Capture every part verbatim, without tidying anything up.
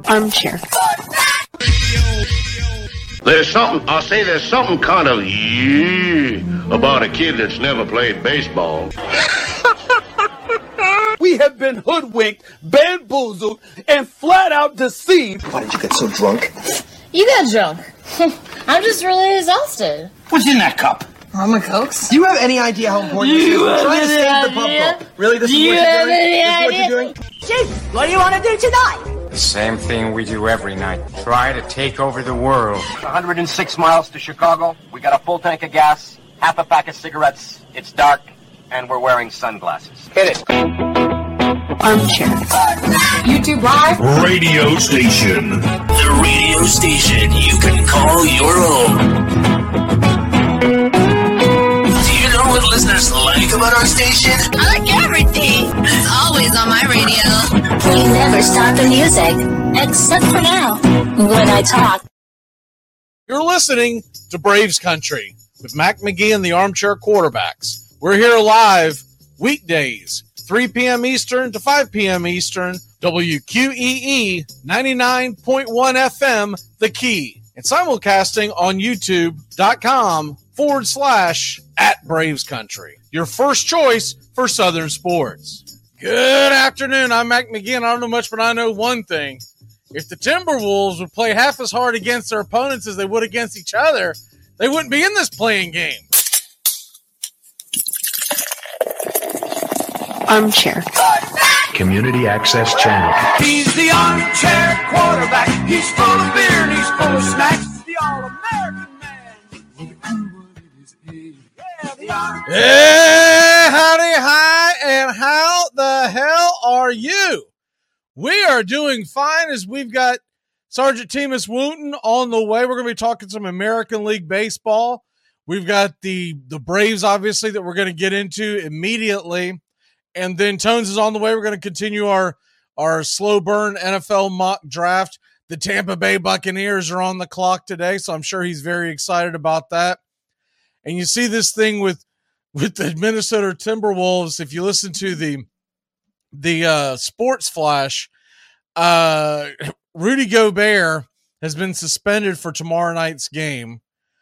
Armchair. There's something, I'll say there's something kind of yeah about a kid that's never played baseball. We have been hoodwinked, bamboozled, and flat out deceived. Why did you get so drunk? You got drunk. I'm just really exhausted. What's in that cup? Rum and Cokes. Do you have any idea how important this is? We're trying to save the pump. Really? This is Do what you you're have doing? any This is what idea? you're doing? Chief, what do you want to do tonight? The same thing we do every night. Try to take over the world. one hundred six miles to Chicago. We got a full tank of gas, half a pack of cigarettes. It's dark, and we're wearing sunglasses. Hit it. Armchair. YouTube Live. Radio station. The radio station you can call your own. Do you know what listeners like about our station? I like everything. It's always on my radio. We never stop the music, except for now, when I talk. You're listening to Braves Country with Mac McGee and the Armchair Quarterbacks. We're here live weekdays, three p.m. Eastern to five p.m. Eastern, W Q E E ninety-nine point one F M, The Key, and simulcasting on YouTube.com forward slash at Braves Country. Your first choice for Southern sports. Good afternoon. I'm Mac McGee, and I don't know much, but I know one thing. If the Timberwolves would play half as hard against their opponents as they would against each other, they wouldn't be in this playing game. Armchair. Community Access Channel. He's the armchair quarterback. He's full of beer and he's full of snacks. The all-American man. Yeah, the armchair. Hey, howdy, hi, and how the hell are you? We are doing fine as we've got Sergeant Teamus Wooten on the way. We're going to be talking some American League Baseball. We've got the, the Braves, obviously, that we're going to get into immediately. And then Tones is on the way. We're going to continue our, our slow burn N F L mock draft. The Tampa Bay Buccaneers are on the clock today, so I'm sure he's very excited about that. And you see this thing with, with the Minnesota Timberwolves. If you listen to the the uh, Sports Flash, uh, Rudy Gobert has been suspended for tomorrow night's game.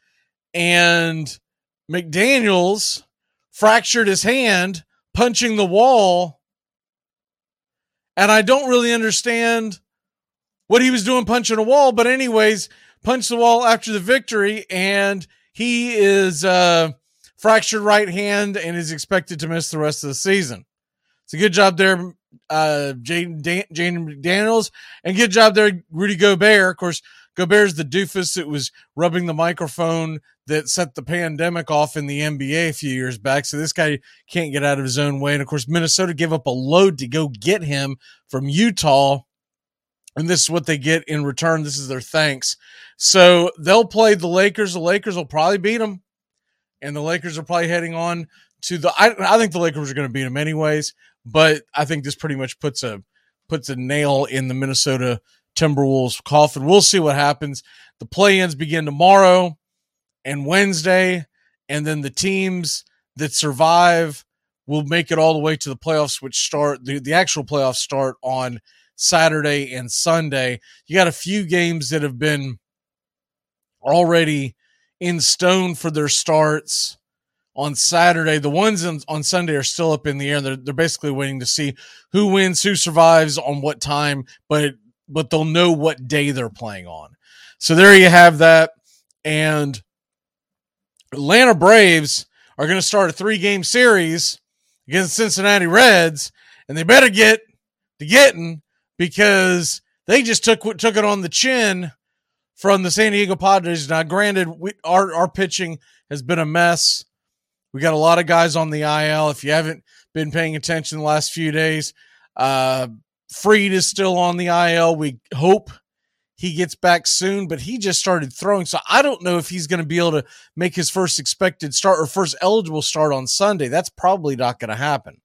And McDaniels fractured his hand punching the wall, and I don't really understand what he was doing punching a wall, but anyways, punched the wall after the victory, and he is uh, fractured right hand and is expected to miss the rest of the season. It's a good job there, uh, Jane, Dan- Jane McDaniels, and good job there, Rudy Gobert. Of course, Gobert's the doofus that was rubbing the microphone that set the pandemic off in the N B A a few years back. So this guy can't get out of his own way. And of course, Minnesota gave up a load to go get him from Utah. And this is what they get in return. This is their thanks. So they'll play the Lakers. The Lakers will probably beat them. And the Lakers are probably heading on to the, I, I think the Lakers are going to beat them anyways, but I think this pretty much puts a, puts a nail in the Minnesota Timberwolves coffin. We'll see what happens. The play-ins begin tomorrow and Wednesday, and then the teams that survive will make it all the way to the playoffs, which start the, the actual playoffs start on Saturday and Sunday. You got a few games that have been already in stone for their starts on Saturday. The ones on, on Sunday are still up in the air. They're, they're basically waiting to see who wins, who survives on what time, but but they'll know what day they're playing on. So there you have that. And Atlanta Braves are going to start a three-game series against Cincinnati Reds, and they better get to getting because they just took took it on the chin from the San Diego Padres. Now, granted, we, our, our pitching has been a mess. We got a lot of guys on the I L. If you haven't been paying attention the last few days, uh, Freed is still on the I L. We hope he gets back soon, but he just started throwing. So I don't know if he's going to be able to make his first expected start or first eligible start on Sunday. That's probably not going to happen.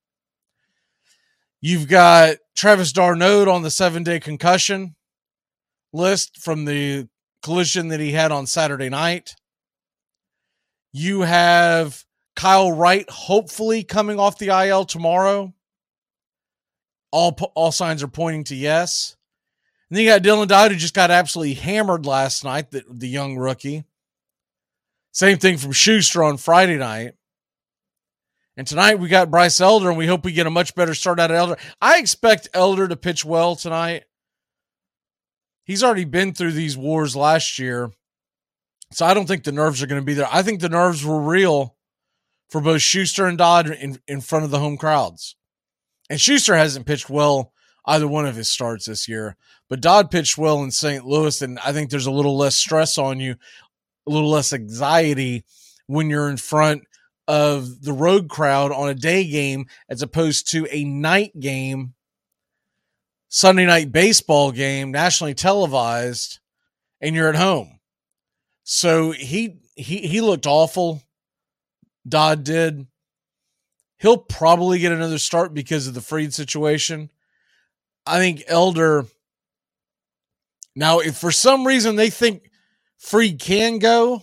You've got Travis d'Arnaud on the seven-day concussion list from the collision that he had on Saturday night. You have Kyle Wright hopefully coming off the I L tomorrow. All all signs are pointing to yes. And then you got Dylan Dodd, who just got absolutely hammered last night, the, the young rookie. Same thing from Schuster on Friday night. And tonight we got Bryce Elder, and we hope we get a much better start out of Elder. I expect Elder to pitch well tonight. He's already been through these wars last year, so I don't think the nerves are going to be there. I think the nerves were real for both Schuster and Dodd in, in front of the home crowds. And Schuster hasn't pitched well either one of his starts this year, but Dodd pitched well in Saint Louis, and I think there's a little less stress on you, a little less anxiety when you're in front of the road crowd on a day game as opposed to a night game, Sunday night baseball game, nationally televised, and you're at home. So he he he looked awful. Dodd did. He'll probably get another start because of the Fried situation. I think Elder, now if for some reason they think Fried can go,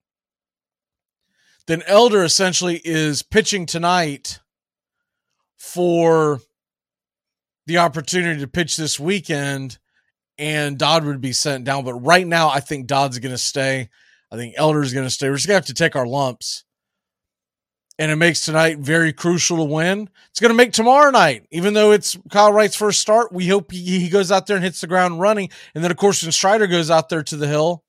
then Elder essentially is pitching tonight for the opportunity to pitch this weekend, and Dodd would be sent down. But right now, I think Dodd's going to stay. I think Elder's going to stay. We're just going to have to take our lumps. And it makes tonight very crucial to win. It's going to make tomorrow night, even though it's Kyle Wright's first start, we hope he, he goes out there and hits the ground running. And then, of course, when Strider goes out there to the hill,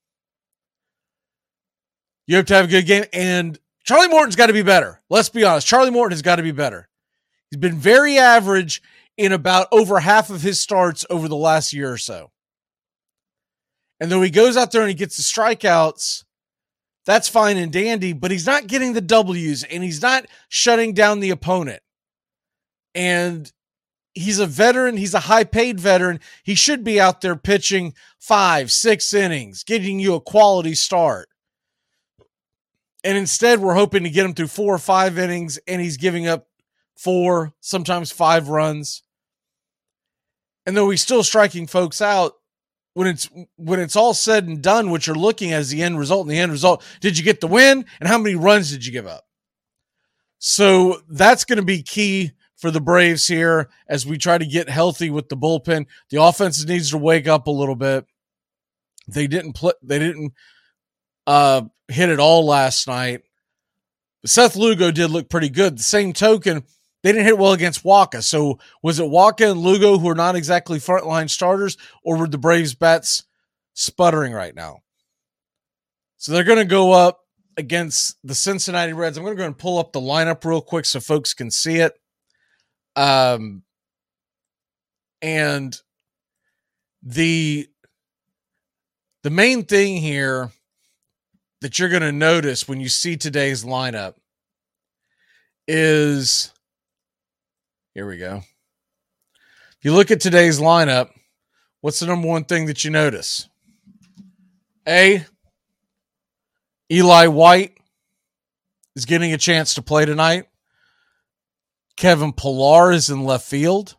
you have to have a good game. And Charlie Morton's got to be better. Let's be honest. Charlie Morton has got to be better. He's been very average in about over half of his starts over the last year or so. And though he goes out there and he gets the strikeouts, that's fine and dandy, but he's not getting the W's and he's not shutting down the opponent. And he's a veteran. He's a high-paid veteran. He should be out there pitching five, six innings, getting you a quality start. And instead, we're hoping to get him through four or five innings, and he's giving up four, sometimes five runs. And though he's still striking folks out, when it's when it's all said and done, what you're looking at is the end result. And the end result, did you get the win? And how many runs did you give up? So that's going to be key for the Braves here as we try to get healthy with the bullpen. The offense needs to wake up a little bit. They didn't play. They didn't uh, hit it all last night. Seth Lugo did look pretty good. The same token, they didn't hit well against Waka. So was it Waka and Lugo who are not exactly frontline starters, or were the Braves bats sputtering right now? So they're going to go up against the Cincinnati Reds. I'm going to go and pull up the lineup real quick so folks can see it. Um, and the, the main thing here that you're going to notice when you see today's lineup is, here we go. If you look at today's lineup, what's the number one thing that you notice? A, Eli White is getting a chance to play tonight. Kevin Pillar is in left field.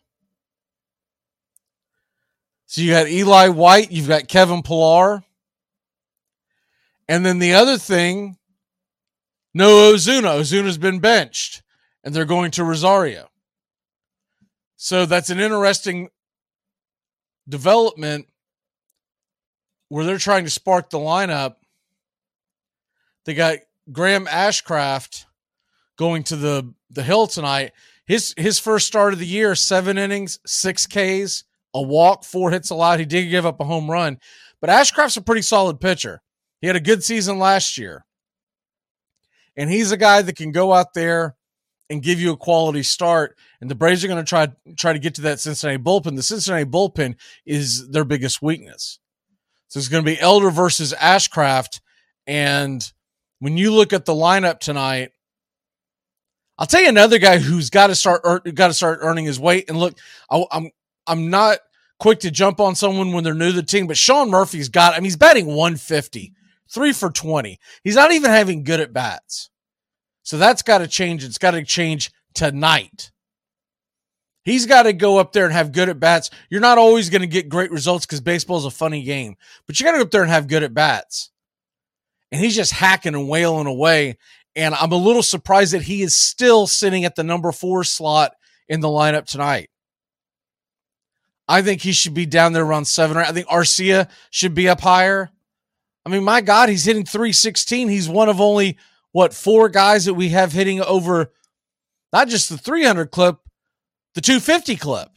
So you got Eli White, you've got Kevin Pillar. And then the other thing, no Ozuna. Ozuna's been benched, and they're going to Rosario. So that's an interesting development where they're trying to spark the lineup. They got Graham Ashcraft going to the, the hill tonight. His his first start of the year, seven innings, six Ks, a walk, four hits allowed. He did give up a home run. But Ashcraft's a pretty solid pitcher. He had a good season last year. And he's a guy that can go out there and give you a quality start. And the Braves are going to try, try to get to that Cincinnati bullpen. The Cincinnati bullpen is their biggest weakness. So it's going to be Elder versus Ashcraft. And when you look at the lineup tonight, I'll tell you another guy who's got to start er, got to start earning his weight. And look, I, I'm I'm not quick to jump on someone when they're new to the team, but Sean Murphy's got. I mean, he's batting one fifty, three for twenty. He's not even having good at bats, so that's got to change. It's got to change tonight. He's got to go up there and have good at bats. You're not always going to get great results because baseball is a funny game, but you got to go up there and have good at bats. And he's just hacking and wailing away. And I'm a little surprised that he is still sitting at the number four slot in the lineup tonight. I think he should be down there around seven. I think Arcia should be up higher. I mean, my God, he's hitting three sixteen. He's one of only, what, four guys that we have hitting over not just the three hundred clip, the two fifty clip.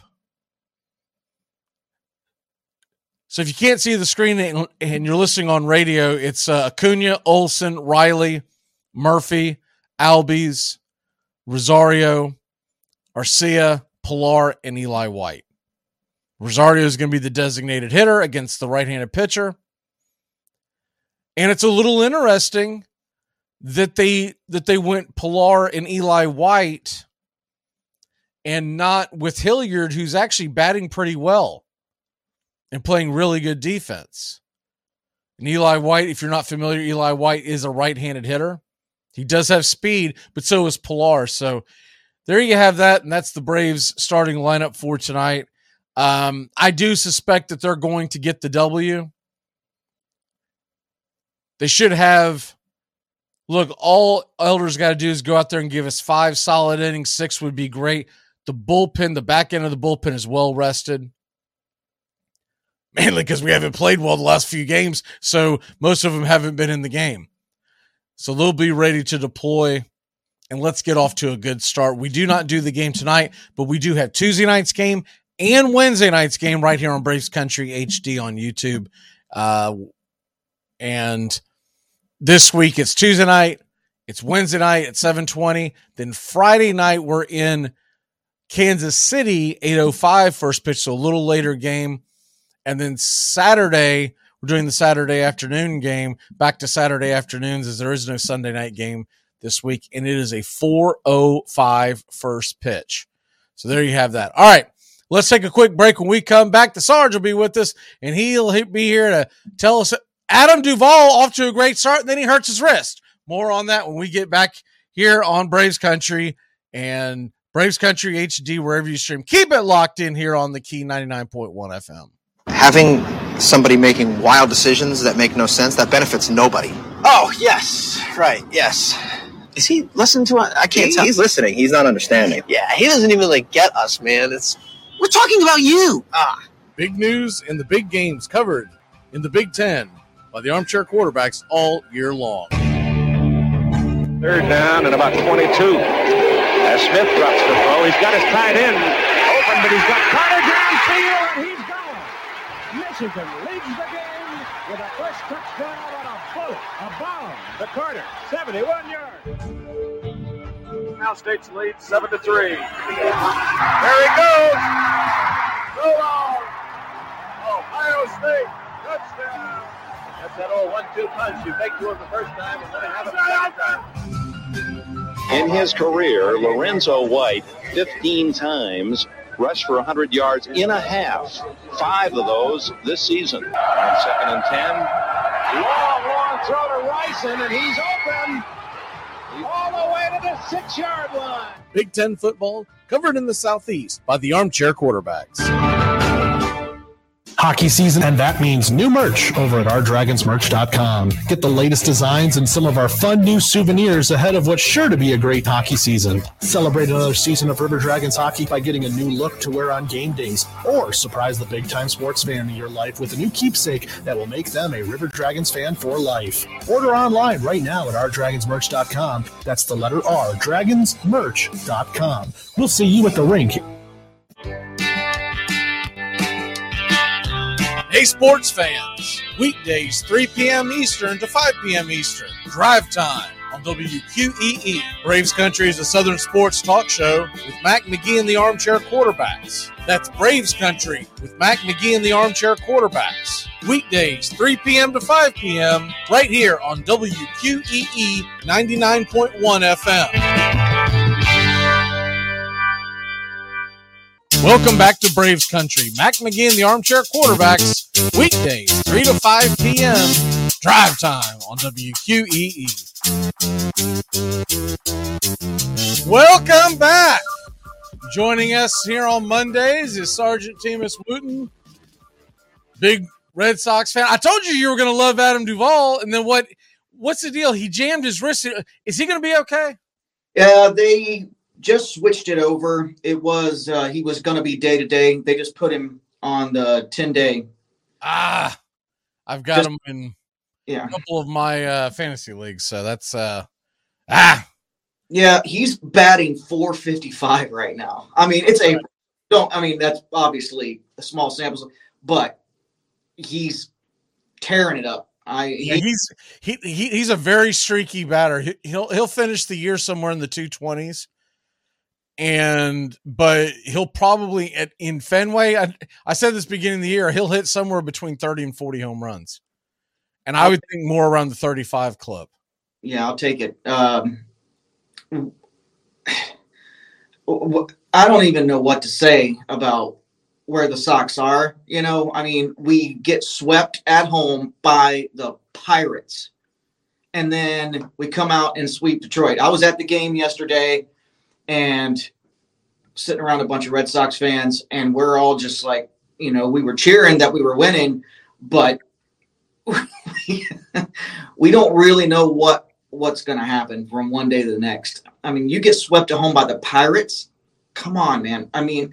So if you can't see the screen and you're listening on radio, it's uh, Acuna, Olsen, Riley, Murphy, Albies, Rosario, Arcia, Pilar, and Eli White. Rosario is going to be the designated hitter against the right-handed pitcher. And it's a little interesting that they that they went Pilar and Eli White and not with Hilliard, who's actually batting pretty well and playing really good defense. And Eli White, if you're not familiar, Eli White is a right-handed hitter. He does have speed, but so is Pilar. So there you have that, and that's the Braves starting lineup for tonight. Um, I do suspect that they're going to get the W. They should have, look, all Elders got to do is go out there and give us five solid innings. Six would be great. The bullpen, the back end of the bullpen is well rested. Mainly because we haven't played well the last few games, so most of them haven't been in the game. So they'll be ready to deploy, and let's get off to a good start. We do not do the game tonight, but we do have Tuesday night's game and Wednesday night's game right here on Braves Country H D on YouTube. Uh, and this week it's Tuesday night, it's Wednesday night at seven twenty. Then Friday night we're in Kansas City, eight oh five, first pitch, so a little later game. And then Saturday, we're doing the Saturday afternoon game, back to Saturday afternoons as there is no Sunday night game this week. And it is a four oh five first pitch. So there you have that. All right, let's take a quick break. When we come back, the Sarge will be with us, and he'll be here to tell us Adam Duvall off to a great start, and then he hurts his wrist. More on that when we get back here on Braves Country and Braves Country H D, wherever you stream. Keep it locked in here on the Key ninety-nine point one F M. Having somebody making wild decisions that make no sense, that benefits nobody. Oh, yes. Right, yes. Is he listening to us? I can't he, tell. He's listening. He's not understanding. Yeah, he doesn't even, like, get us, man. It's We're talking about you. Ah. Big news and the big games covered in the Big Ten by the Armchair Quarterbacks all year long. Third down and about twenty-two. As Smith drops the throw, he's got his tight end open, but he's got Carter downfield, and he's gone. Michigan leads the game with a first touchdown on a float, a bomb to Carter, seventy-one yards. Now State's lead seven to three. There he goes. So long. Ohio State touchdown. That's that old one two punch. You make two of the first time and then have it the second time. In his career, Lorenzo White fifteen times rushed for one hundred yards in a half. Five of those this season. On second and ten. Long, long throw to Ryson, and he's open. All the way to the six-yard line. Big Ten football covered in the Southeast by the Armchair Quarterbacks. Hockey season, and that means new merch over at our dragons merch dot com. Get the latest designs and some of our fun new souvenirs ahead of what's sure to be a great hockey season. Celebrate another season of River Dragons hockey by getting a new look to wear on game days, or surprise the big-time sports fan in your life with a new keepsake that will make them a River Dragons fan for life. Order online right now at our dragons merch dot com. That's the letter R, dragons merch dot com. We'll see you at the rink. Hey, sports fans, weekdays three p.m. Eastern to five p.m. Eastern, drive time on W Q E E. Braves Country is a Southern sports talk show with Mac McGee and the Armchair Quarterbacks. That's Braves Country with Mac McGee and the Armchair Quarterbacks. Weekdays three p.m. to five p.m. right here on W Q E E ninety-nine point one F M. Welcome back to Braves Country. Mac McGee and the Armchair Quarterbacks, weekdays, three to five p.m., drive time on W Q E E. Welcome back. Joining us here on Mondays is Sergeant Teamus Wooten, big Red Sox fan. I told you you were going to love Adam Duvall, and then what? What's the deal? He jammed his wrist. Is he going to be okay? Yeah, they just switched it over. It was uh, he was going to be day to day. They just put him on the ten day. Ah, I've got Just- him in Yeah. a couple of my uh, fantasy leagues, so that's uh, ah. Yeah, he's batting four fifty-five right now. I mean, it's a don't. I mean, that's obviously a small sample, but he's tearing it up. I Yeah, he, he's he, he he's a very streaky batter. He, he'll he'll finish the year somewhere in the two twenties, and but he'll probably at in Fenway. I, I said this beginning of the year, he'll hit somewhere between thirty and forty home runs, and I would think more around the thirty-five club. yeah, I'll take it. Um, I don't even know what to say about where the Sox are. You know, I mean, we get swept at home by the Pirates, and then we come out and sweep Detroit. I was at the game yesterday and sitting around a bunch of Red Sox fans, and we're all just like, you know, we were cheering that we were winning, but we don't really know what what's going to happen from one day to the next. I mean, you get swept at home by the Pirates. Come on, man. I mean,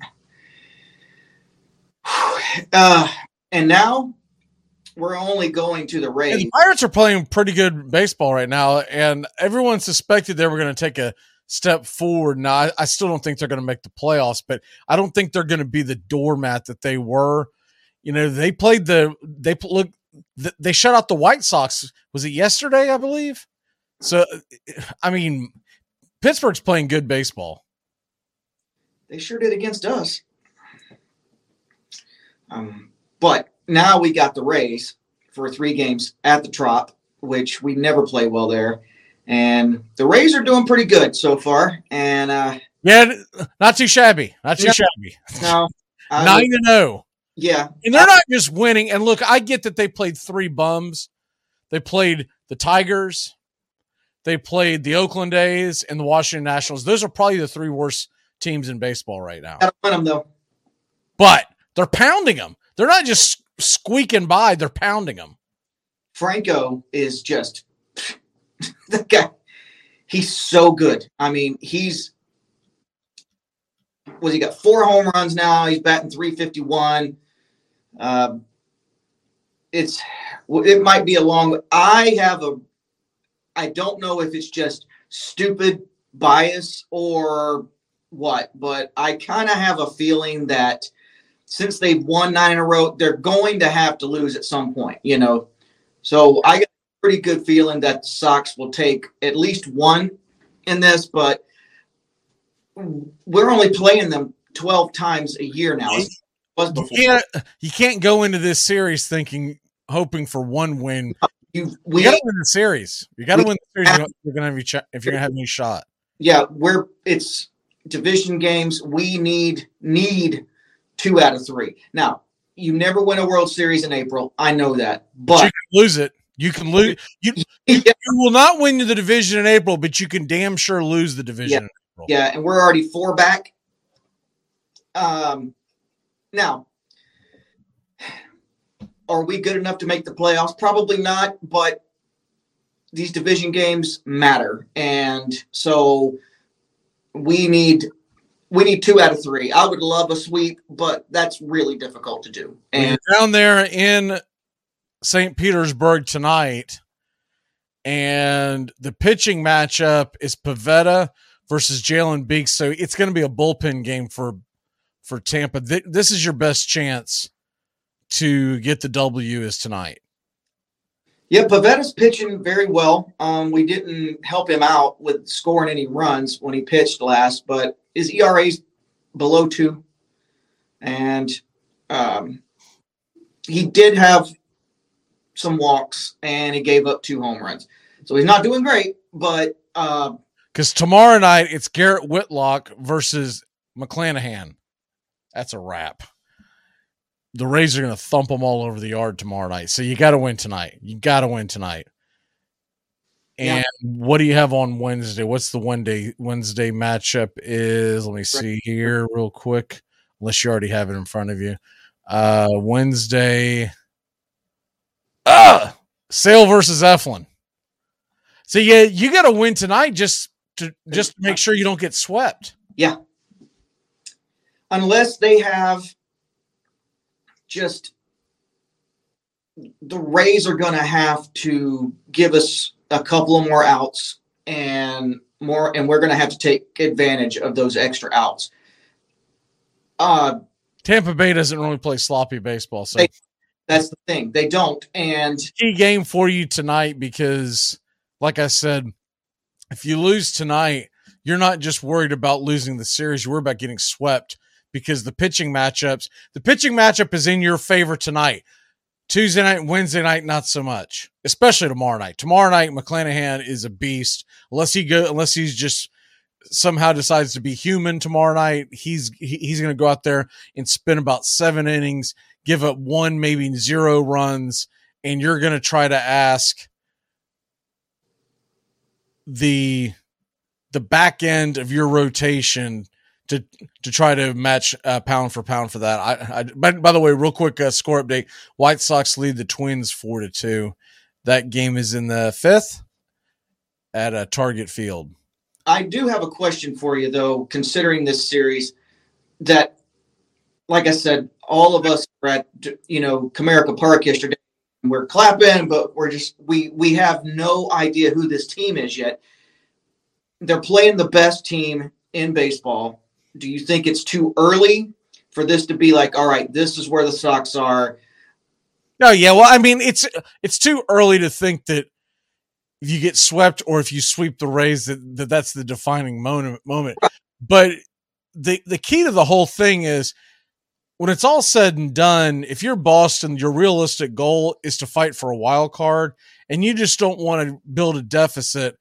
uh, and now we're only going to the And Rays. the Pirates are playing pretty good baseball right now, and everyone suspected they were going to take a step forward. Now, I, I still don't think they're going to make the playoffs, but I don't think they're going to be the doormat that they were. You know, they played the they look they shut out the White Sox. Was it yesterday? I believe. So, I mean, Pittsburgh's playing good baseball. They sure did against us. Um, but now we got the Rays for three games at the Trop, which we never play well there. And the Rays are doing pretty good so far. And uh, Yeah, not too shabby. Not too No. shabby. no, I Nine to zero. yeah, And they're not just winning. And look, I get that they played three bums. They played the Tigers, they played the Oakland A's, and the Washington Nationals. Those are probably the three worst teams in baseball right now. gotta win them though. But they're pounding them. They're not just squeaking by. They're pounding them. Franco is just the guy. He's so good. I mean, he's was he got four home runs now. He's batting three fifty-one. Um, it's it might be a long. I have a. I don't know if it's just stupid bias or what, but I kind of have a feeling that since they've won nine in a row, they're going to have to lose at some point, you know. So I got a pretty good feeling that the Sox will take at least one in this, but we're only playing them twelve times a year now. It was You before. can't, you can't go into this series thinking, hoping for one win. You, You we, got to win the series. You got to we win the series have- if you're going to have any ch- if you're going to have any shot. yeah, we're it's division games. We need need two out of three. Now, you never win a World Series in April. I know that, But you but can lose it. You can lose. You, you, you will not win the division in April, but you can damn sure lose the division. in April. yeah, and we're already four back. Um, now, are we good enough to make the playoffs? Probably not, but these division games matter, and so we need we need two out of three. I would love a sweep, but that's really difficult to do. And We're down there in Saint Petersburg tonight, and the pitching matchup is Pivetta versus Jalen Beeks. So it's going to be a bullpen game for for Tampa. Th- this is your best chance to get the W is tonight. yeah, Pavetta's pitching very well. Um, we didn't help him out with scoring any runs when he pitched last, but his E R A's below two, and um, he did have some walks, and he gave up two home runs. So he's not doing great, but uh, Because tomorrow night it's Garrett Whitlock versus McClanahan. That's a wrap. The Rays are going to thump them all over the yard tomorrow night. So you got to win tonight. You got to win tonight. And Yeah. what do you have on Wednesday? What's the Wednesday Wednesday matchup is? Let me see here real quick. Unless you already have it in front of you. Uh, Wednesday. Ah, Sale versus Eflin. So yeah, you got to win tonight just to just to make sure you don't get swept. yeah, unless they have just the Rays are going to have to give us a couple of more outs and more, and we're going to have to take advantage of those extra outs. Uh, Tampa Bay doesn't really play sloppy baseball, so they, that's the thing. They don't. And key game for you tonight because, like I said, if you lose tonight, you're not just worried about losing the series. You're worried about getting swept because the pitching matchups, the pitching matchup is in your favor tonight. Tuesday night, Wednesday night, not so much, especially tomorrow night. Tomorrow night, McClanahan is a beast. Unless he go, unless he's just somehow decides to be human tomorrow night, he's he, he's going to go out there and spend about seven innings, give up one, maybe zero runs, and you're going to try to ask the the back end of your rotation to to try to match uh, pound for pound for that. I, I by, by the way, real quick uh, score update: White Sox lead the Twins four to two. That game is in the fifth at a Target Field. I do have a question for you, though, considering this series. That, like I said, all of us were at you know Comerica Park yesterday. We're clapping, but we're just we we have no idea who this team is yet. They're playing the best team in baseball. Do you think it's too early for this to be like, all right, this is where the Sox are? No, yeah. Well, I mean, it's it's too early to think that if you get swept or if you sweep the Rays, that, that that's the defining moment. moment. But the the key to the whole thing is when it's all said and done, if you're Boston, your realistic goal is to fight for a wild card, and you just don't want to build a deficit.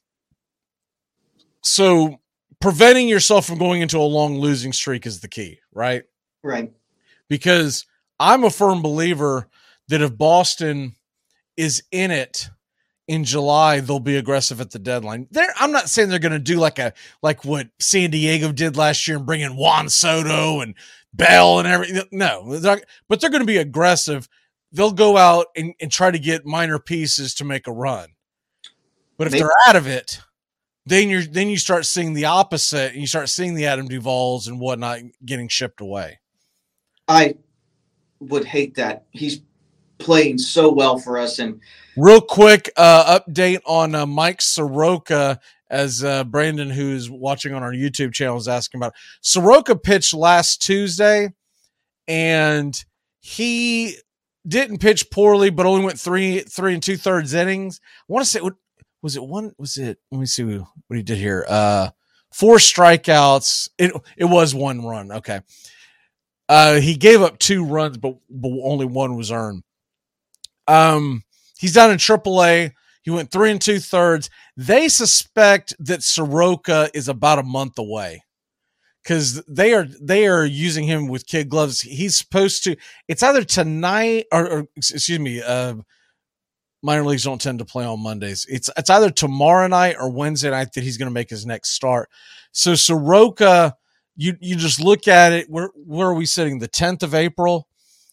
So preventing yourself from going into a long losing streak is the key, right? Right. Because I'm a firm believer that if Boston is in it in July, they'll be aggressive at the deadline. They're, I'm not saying they're going to do like a like what San Diego did last year and bring in Juan Soto and Bell and everything. No, they're not, but they're going to be aggressive. They'll go out and, and try to get minor pieces to make a run. But if Maybe. they're out of it, then you're then you start seeing the opposite, and you start seeing the Adam Duvals and whatnot getting shipped away. I would hate that. He's playing so well for us. And real quick uh, update on uh, Mike Soroka, as uh, Brandon, who's watching on our YouTube channel, is asking about. Soroka pitched last Tuesday, and he didn't pitch poorly, but only went three three and two thirds innings. I want to say. Was it one? Was it? Let me see what he did here. Uh, four strikeouts. It it was one run. Okay. Uh, he gave up two runs, but, but only one was earned. Um, he's down in triple A. He went three and two thirds. They suspect that Soroka is about a month away because they are they are using him with kid gloves. He's supposed to. It's either tonight or, or excuse me. Uh, Minor leagues don't tend to play on Mondays. It's it's either tomorrow night or Wednesday night that he's going to make his next start. So Soroka, you you just look at it. Where where are we sitting? The tenth of April.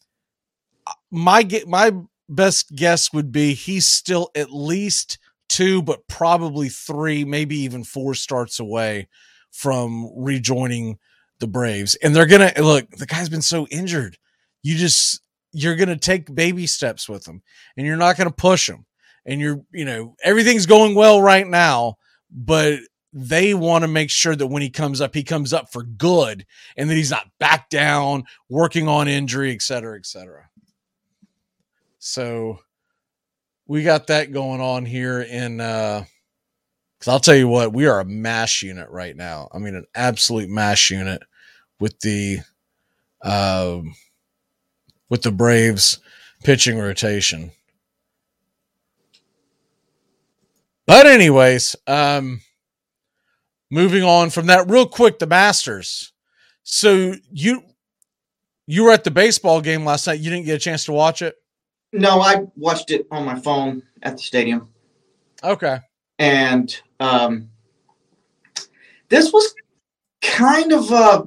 My my best guess would be he's still at least two, but probably three, maybe even four starts away from rejoining the Braves. And they're gonna look. The guy's been so injured. You just. You're going to take baby steps with him, and you're not going to push him. And you're, you know, everything's going well right now, but they want to make sure that when he comes up, he comes up for good and that he's not back down, working on injury, et cetera, et cetera. So we got that going on here in, uh, cause I'll tell you what, we are a mash unit right now. I mean, an absolute mash unit with the, um, with the Braves pitching rotation. But anyways, um, moving on from that real quick, the Masters. So you, you were at the baseball game last night. You didn't get a chance to watch it? No, I watched it on my phone at the stadium. Okay. And um, this was kind of, uh,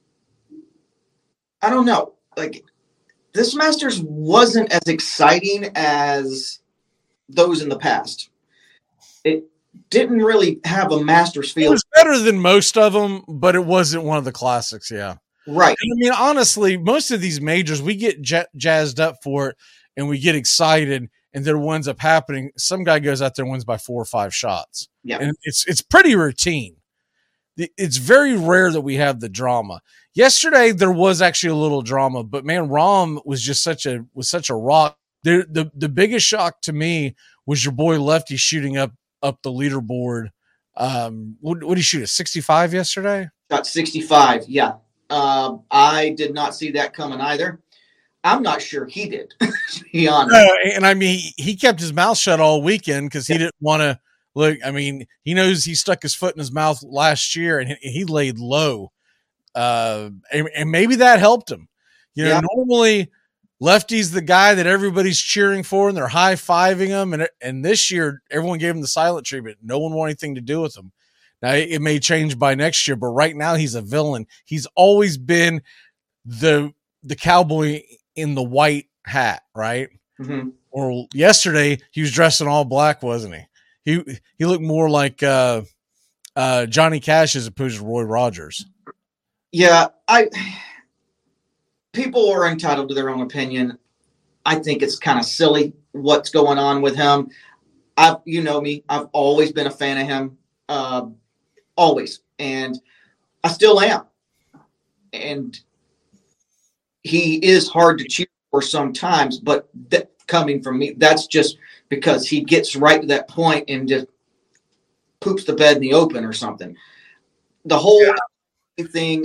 I don't know, like, this Masters wasn't as exciting as those in the past. It didn't really have a Masters feel. It was better than most of them, but it wasn't one of the classics, yeah. Right. And I mean, honestly, most of these majors, we get j- jazzed up for it and we get excited, and there winds up happening. Some guy goes out there and wins by four or five shots. Yeah. And it's it's pretty routine. It's very rare that we have the drama. Yesterday there was actually a little drama, but man, Rahm was just such a was such a rock. The the, the biggest shock to me was your boy Lefty shooting up up the leaderboard. Um, what what did he shoot? A sixty-five yesterday? Shot sixty-five. Yeah. Um, I did not see that coming either. I'm not sure he did. To be honest. Uh, and I mean, he, he kept his mouth shut all weekend because he yeah. didn't want to. Look, I mean, he knows he stuck his foot in his mouth last year and he, he laid low. Uh, and, and maybe that helped him. You know, yeah. normally Lefty's the guy that everybody's cheering for and they're high-fiving him. And, and this year, everyone gave him the silent treatment. No one wanted anything to do with him. Now, it, it may change by next year, but right now he's a villain. He's always been the the cowboy in the white hat, right? Mm-hmm. Or yesterday, he was dressed in all black, wasn't he? He he looked more like uh, uh, Johnny Cash as opposed to Roy Rogers. Yeah, I. People are entitled to their own opinion. I think it's kind of silly what's going on with him. I, you know me, I've always been a fan of him, uh, always, and I still am. And he is hard to cheer for sometimes, but that coming from me, that's just because he gets right to that point and just poops the bed in the open or something. The whole yeah. thing.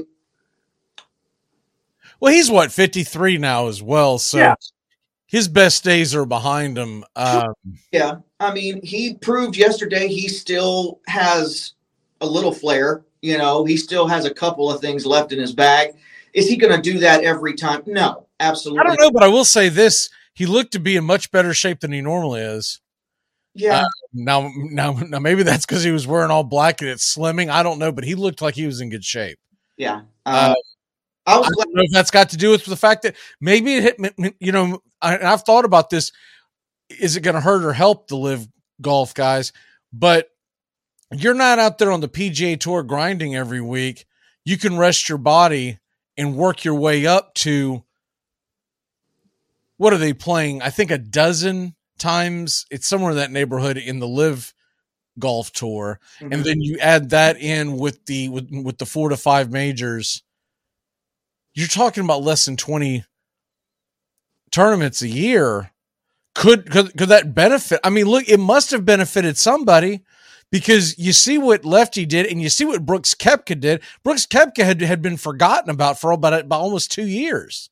Well, he's what, fifty-three now as well. So yeah. his best days are behind him. Um, yeah. I mean, he proved yesterday he still has a little flair. You know, he still has a couple of things left in his bag. Is he going to do that every time? No, absolutely. I don't know, but I will say this. He looked to be in much better shape than he normally is. Yeah. Uh, now, now, now, maybe that's because he was wearing all black and it's slimming. I don't know, but he looked like he was in good shape. Yeah. Uh, uh, I, was I don't know if that's got to do with the fact that maybe it hit, you know, I, I've thought about this. Is it going to hurt or help the live golf guys? But you're not out there on the P G A Tour grinding every week. You can rest your body and work your way up to, what are they playing? I think a dozen times. It's somewhere in that neighborhood in the live golf tour. Mm-hmm. And then you add that in with the, with, with the four to five majors. You're talking about less than twenty tournaments a year. Could, could, could that benefit? I mean, look, it must have benefited somebody because you see what Lefty did and you see what Brooks Koepka did. Brooks Koepka had, had been forgotten about for about, about almost two years.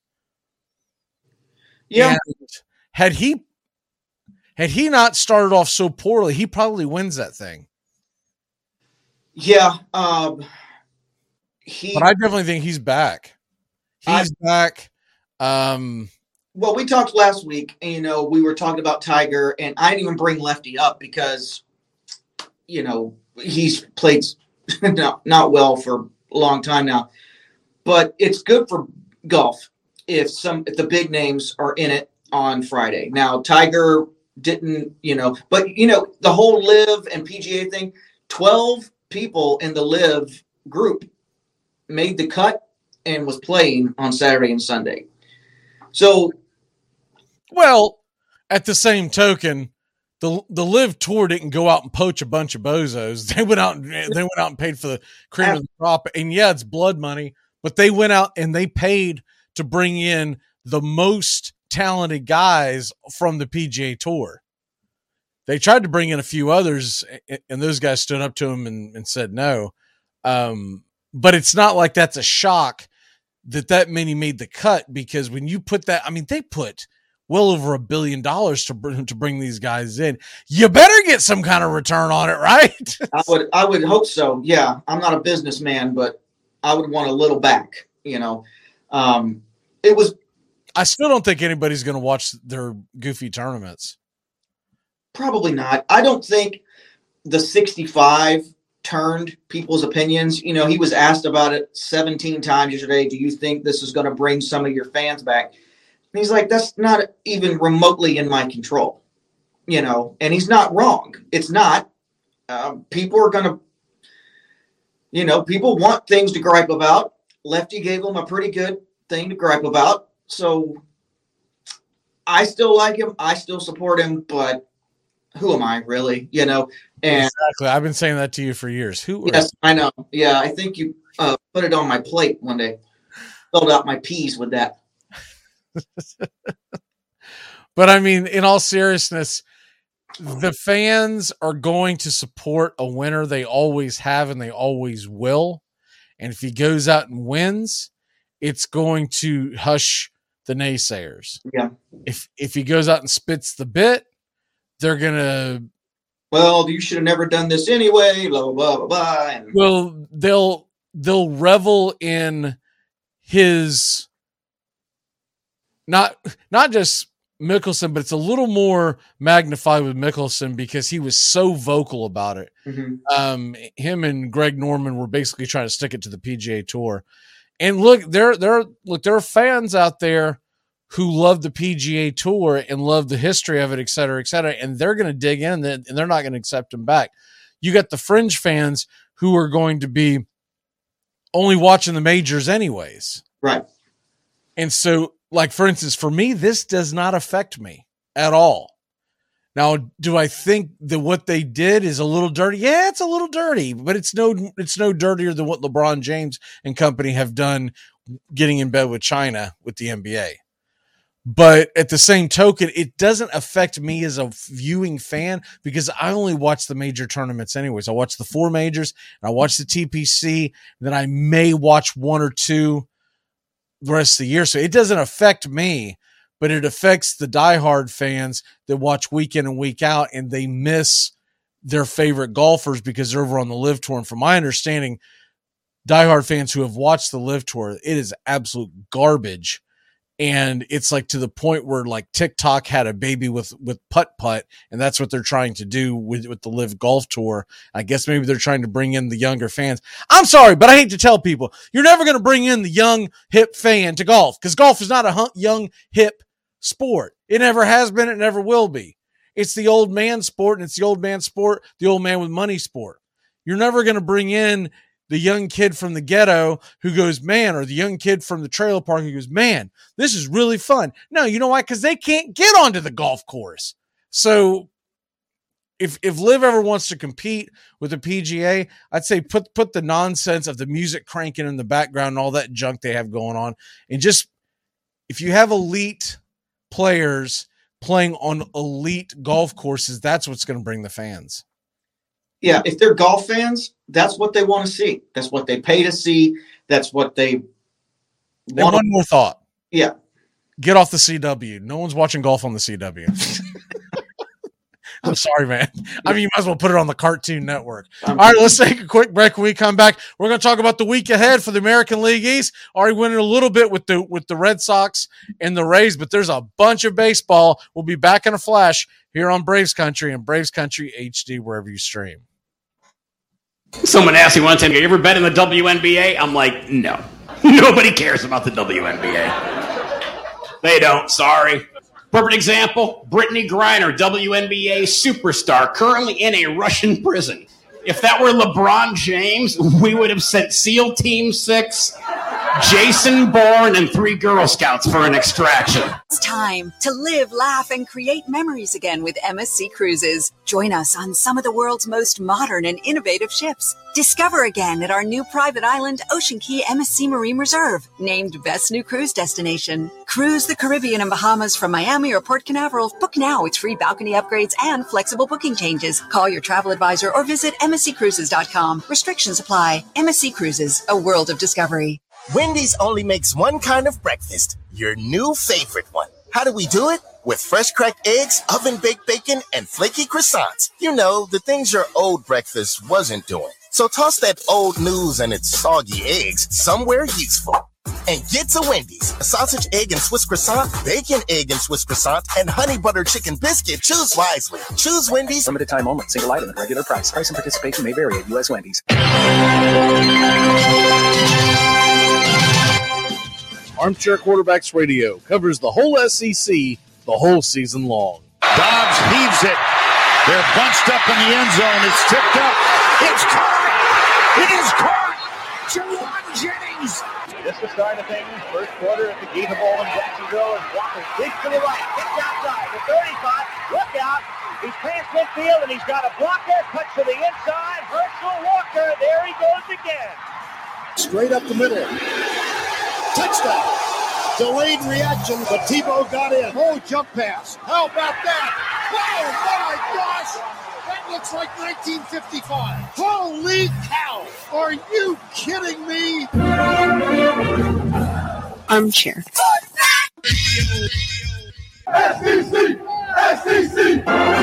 Yeah. And had he, had he not started off so poorly, he probably wins that thing. Yeah. Um, he, but I definitely think he's back. He's I, back. Um, well, we talked last week, and, you know, we were talking about Tiger, and I didn't even bring Lefty up because, you know, he's played not, not well for a long time now. But it's good for golf if some if the big names are in it on Friday. Now, Tiger didn't, you know, but, you know, the whole live and P G A thing, twelve people in the live group made the cut and was playing on Saturday and Sunday. So, well, at the same token, the the live tour didn't go out and poach a bunch of bozos. They went out and they went out and paid for the cream of the crop. And yeah, it's blood money, but they went out and they paid to bring in the most talented guys from the P G A Tour. They tried to bring in a few others, and those guys stood up to them and, and said no. Um, but it's not like that's a shock that that many made the cut, because when you put that, I mean, they put well over a billion dollars to bring, to bring these guys in. You better get some kind of return on it, right? I would, I would hope so. Yeah. I'm not a businessman, but I would want a little back, you know. Um, it was, I still don't think anybody's going to watch their goofy tournaments. Probably not. I don't think the sixty-five turned people's opinions. You know, he was asked about it seventeen times yesterday. Do you think this is going to bring some of your fans back? And he's like, that's not even remotely in my control, you know, and he's not wrong. It's not. Uh, people are going to, you know, people want things to gripe about. Lefty gave him a pretty good thing to gripe about. So I still like him. I still support him, but who am I really? You know, and exactly. I've been saying that to you for years. Who? Yes, I know. Yeah, I think you uh, put it on my plate one day. Filled out my peas with that. But I mean, in all seriousness, the fans are going to support a winner. They always have, and they always will. And if he goes out and wins, it's going to hush the naysayers. Yeah. If if he goes out and spits the bit, they're gonna. Well, you should have never done this anyway. Blah blah blah blah blah. And well, they'll they'll revel in his not not just Mickelson, but it's a little more magnified with Mickelson because he was so vocal about it. Mm-hmm. Um, him and Greg Norman were basically trying to stick it to the P G A Tour. And look, there, there, look, there are fans out there who love the P G A Tour and love the history of it, et cetera, et cetera. And they're going to dig in and they're not going to accept him back. You got the fringe fans who are going to be only watching the majors anyways. Right. And so, like, for instance, for me, this does not affect me at all. Now, do I think that what they did is a little dirty? Yeah, it's a little dirty, but it's no, it's no dirtier than what LeBron James and company have done getting in bed with China with the N B A. But at the same token, it doesn't affect me as a viewing fan because I only watch the major tournaments anyways. I watch the four majors, and I watch the T P C, and then I may watch one or two the rest of the year. So it doesn't affect me, but it affects the diehard fans that watch week in and week out, and they miss their favorite golfers because they're over on the Live Tour. And from my understanding, diehard fans who have watched the Live Tour, it is absolute garbage. And it's like to the point where like TikTok had a baby with, with putt putt, and that's what they're trying to do with, with the Live Golf Tour. I guess maybe they're trying to bring in the younger fans. I'm sorry, but I hate to tell people, you're never going to bring in the young hip fan to golf because golf is not a young hip sport. It never has been. It never will be. It's the old man sport, and it's the old man sport, the old man with money sport. You're never going to bring in the young kid from the ghetto who goes, man, or the young kid from the trailer park who goes, man, this is really fun. No, you know why? Because they can't get onto the golf course. So if if Liv ever wants to compete with the P G A, I'd say put put the nonsense of the music cranking in the background and all that junk they have going on. And just, if you have elite players playing on elite golf courses, that's what's going to bring the fans. Yeah, if they're golf fans, that's what they want to see. That's what they pay to see. That's what they want. And one more thought. Yeah. Get off the C W. No one's watching golf on the C W. I'm sorry, man. I mean, you might as well put it on the Cartoon Network. All right, let's take a quick break. When we come back, we're going to talk about the week ahead for the American League East. Already winning a little bit with the with the Red Sox and the Rays, but there's a bunch of baseball. We'll be back in a flash here on Braves Country and Braves Country H D, wherever you stream. Someone asked me one time, you ever bet in the W N B A? I'm like, no. Nobody cares about the W N B A. They don't, sorry. Perfect example, Brittany Griner, W N B A superstar, currently in a Russian prison. If that were LeBron James, we would have sent SEAL Team six, Jason Bourne, and three Girl Scouts for an extraction. It's time to live, laugh, and create memories again with M S C Cruises. Join us on some of the world's most modern and innovative ships. Discover again at our new private island, Ocean Key M S C Marine Reserve, named Best New Cruise Destination. Cruise the Caribbean and Bahamas from Miami or Port Canaveral. Book now with free balcony upgrades and flexible booking changes. Call your travel advisor or visit M S C cruises dot com. Restrictions apply. M S C Cruises, a world of discovery. Wendy's only makes one kind of breakfast, your new favorite one. How do we do it? With fresh cracked eggs, oven-baked bacon, and flaky croissants. You know, the things your old breakfast wasn't doing. So toss that old news and its soggy eggs somewhere useful. And get to Wendy's. A sausage, egg, and Swiss croissant, bacon, egg, and Swiss croissant, and honey butter chicken biscuit. Choose wisely. Choose Wendy's. Limited time only. Single item at regular price. Price and participation may vary at U S Wendy's. Armchair Quarterbacks Radio covers the whole S E C the whole season long. Dobbs heaves it. They're bunched up in the end zone. It's tipped up. It's caught. It is caught. Jawan Jennings Just the start of things. First quarter at the Gita Bowl in Jacksonville. And Walker digs to the right. Gets outside. The thirty-five. Look out. He's past midfield and he's got a blocker. Cuts to the inside. Herschel Walker. There he goes again. Straight up the middle. Touchdown. Delayed reaction, but Tebow got in. Oh, jump pass. How about that? Oh, my gosh. That looks like nineteen fifty-five. Holy cow. Are you kidding me? Armchair. S E C! S E C!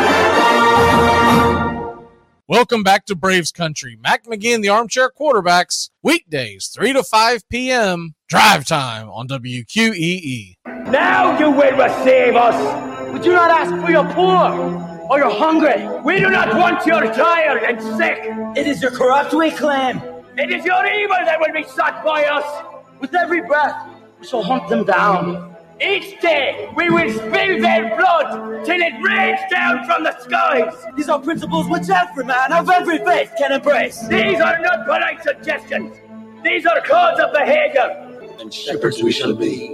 Welcome back to Braves Country. Mac McGee and the Armchair Quarterbacks, weekdays, three to five p.m., drive time on W Q E E. Now you will receive us. We do not ask for your poor or you're hungry. We do not want you tired and sick. It is your corrupt we claim. It is your evil that will be sought by us. With every breath, we shall hunt them down. Each day, we will spill their blood till it rains down from the skies. These are principles which every man of every faith can embrace. These are not polite suggestions. These are codes of behavior. And shepherds we shall be.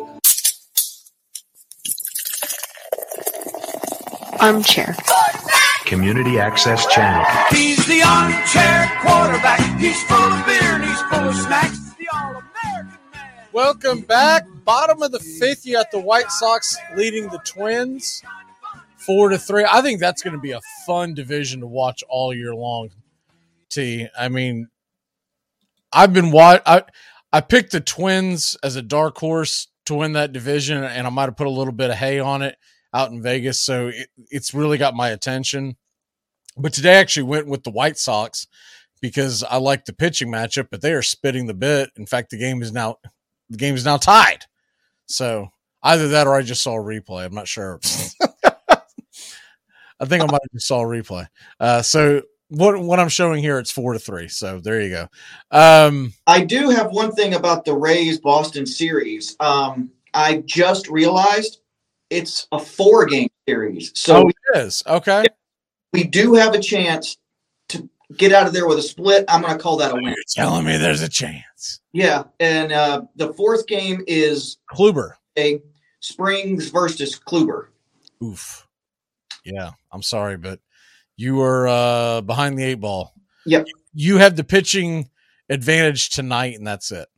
Armchair. Community Access Channel. He's the armchair quarterback. He's full of beer and he's full of snacks. The All-American man. Welcome back. Bottom of the fifth, you got the White Sox leading the Twins four to three. I think that's going to be a fun division to watch all year long. T. I mean, I've been watch. I I picked the Twins as a dark horse to win that division, and I might have put a little bit of hay on it out in Vegas, so it, it's really got my attention. But today I actually went with the White Sox because I like the pitching matchup, but they are spitting the bit. In fact, the game is now the game is now tied. So either that or I just saw a replay. I'm not sure. I think I might have just saw a replay. Uh, so what what I'm showing here, it's four to three. So there you go. Um, I do have one thing about the Rays Boston series. Um, I just realized it's a four game series. So oh, it is. Okay. We do have a chance to get out of there with a split. I'm going to call that a win. You're telling me there's a chance. Yeah. And uh, the fourth game is Kluber. A Springs versus Kluber. Oof. Yeah. I'm sorry, but you were uh, behind the eight ball. Yep. You have the pitching advantage tonight, and that's it.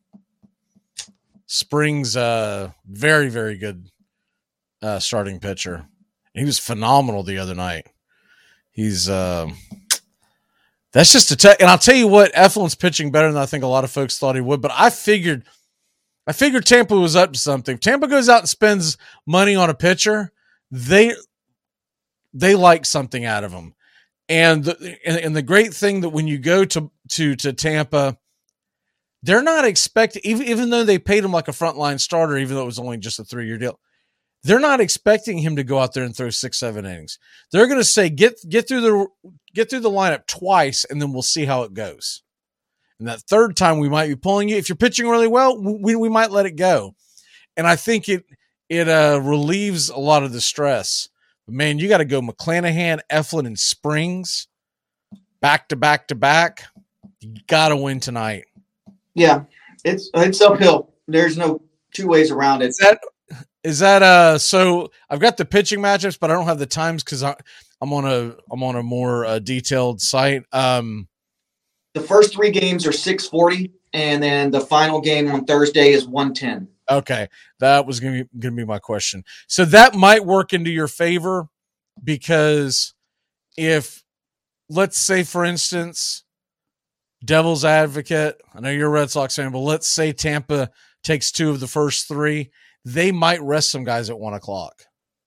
Springs, uh, very, very good uh, starting pitcher. He was phenomenal the other night. He's uh, that's just a tech, and I'll tell you what, Eflin's pitching better than I think a lot of folks thought he would. But I figured, I figured Tampa was up to something. If Tampa goes out and spends money on a pitcher, they they like something out of him. And the, and, and the great thing that when you go to to to Tampa, they're not expecting, even even though they paid him like a frontline starter, even though it was only just a three year deal. They're not expecting him to go out there and throw six, seven innings. They're going to say, get get through the get through the lineup twice, and then we'll see how it goes. And that third time, we might be pulling you. If you're pitching really well, we we might let it go. And I think it it uh, relieves a lot of the stress. But man, you got to go McClanahan, Eflin, and Springs back to back to back. You got to win tonight. Yeah, it's it's uphill. There's no two ways around it. Is that Is that uh? So I've got the pitching matchups, but I don't have the times because I'm on a I'm on a more uh, detailed site. Um, the first three games are six forty, and then the final game on Thursday is one ten. Okay, that was gonna be gonna be my question. So that might work into your favor because if, let's say, for instance, devil's advocate, I know you're a Red Sox fan, but let's say Tampa takes two of the first three. They might rest some guys at one o'clock.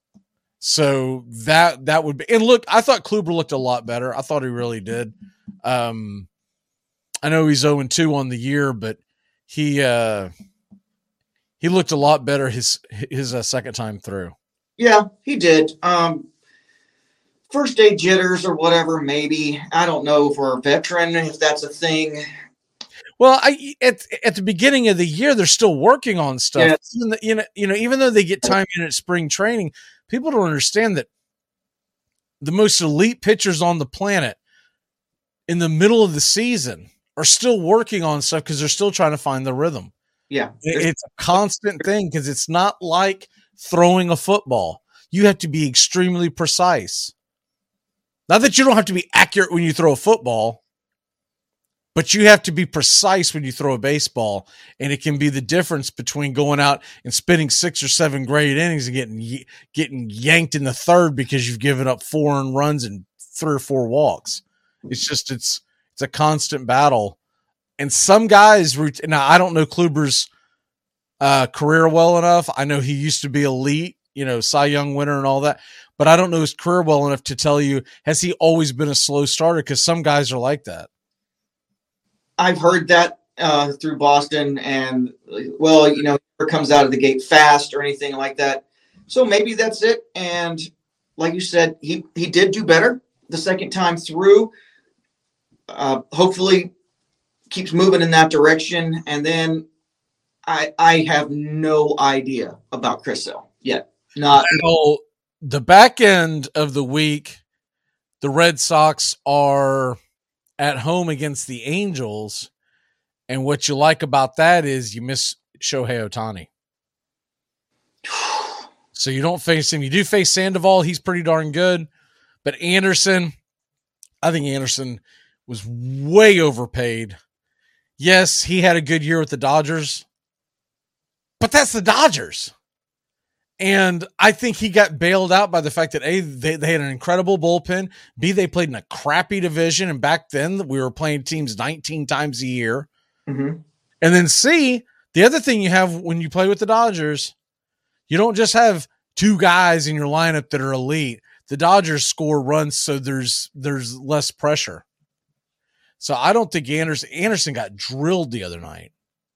So that that would be, and look, I thought Kluber looked a lot better. I thought he really did. Um, I know he's oh and two on the year, but he uh, he looked a lot better his his uh, second time through. Yeah, he did. Um, first day jitters or whatever, maybe. I don't know for a veteran if that's a thing. Well, I, at at the beginning of the year, they're still working on stuff. Yes. Even the, you know, you know, even though they get time in at spring training, people don't understand that the most elite pitchers on the planet in the middle of the season are still working on stuff because they're still trying to find the rhythm. Yeah. It's a constant thing because it's not like throwing a football. You have to be extremely precise. Not that you don't have to be accurate when you throw a football, but you have to be precise when you throw a baseball. And it can be the difference between going out and spending six or seven great innings and getting getting yanked in the third because you've given up four earned runs and three or four walks. It's just it's it's a constant battle. And some guys, now I don't know Kluber's uh, career well enough. I know he used to be elite, you know, Cy Young winner and all that, but I don't know his career well enough to tell you, has he always been a slow starter? Because some guys are like that. I've heard that uh, through Boston, and, well, you know, never comes out of the gate fast or anything like that. So maybe that's it. And like you said, he, he did do better the second time through. Uh, hopefully keeps moving in that direction. And then I I have no idea about Chris Sale yet. Not well, the back end of the week, the Red Sox are at home against the Angels. And what you like about that is you miss Shohei Ohtani. So you don't face him. You do face Sandoval. He's pretty darn good. But Anderson, I think Anderson was way overpaid. Yes, he had a good year with the Dodgers, but that's the Dodgers. And I think he got bailed out by the fact that A, they, they had an incredible bullpen. B, they played in a crappy division. And back then we were playing teams nineteen times a year. Mm-hmm. And then C, the other thing you have when you play with the Dodgers, you don't just have two guys in your lineup that are elite. The Dodgers score runs, so there's there's less pressure. So I don't think Anderson Anderson got drilled the other night.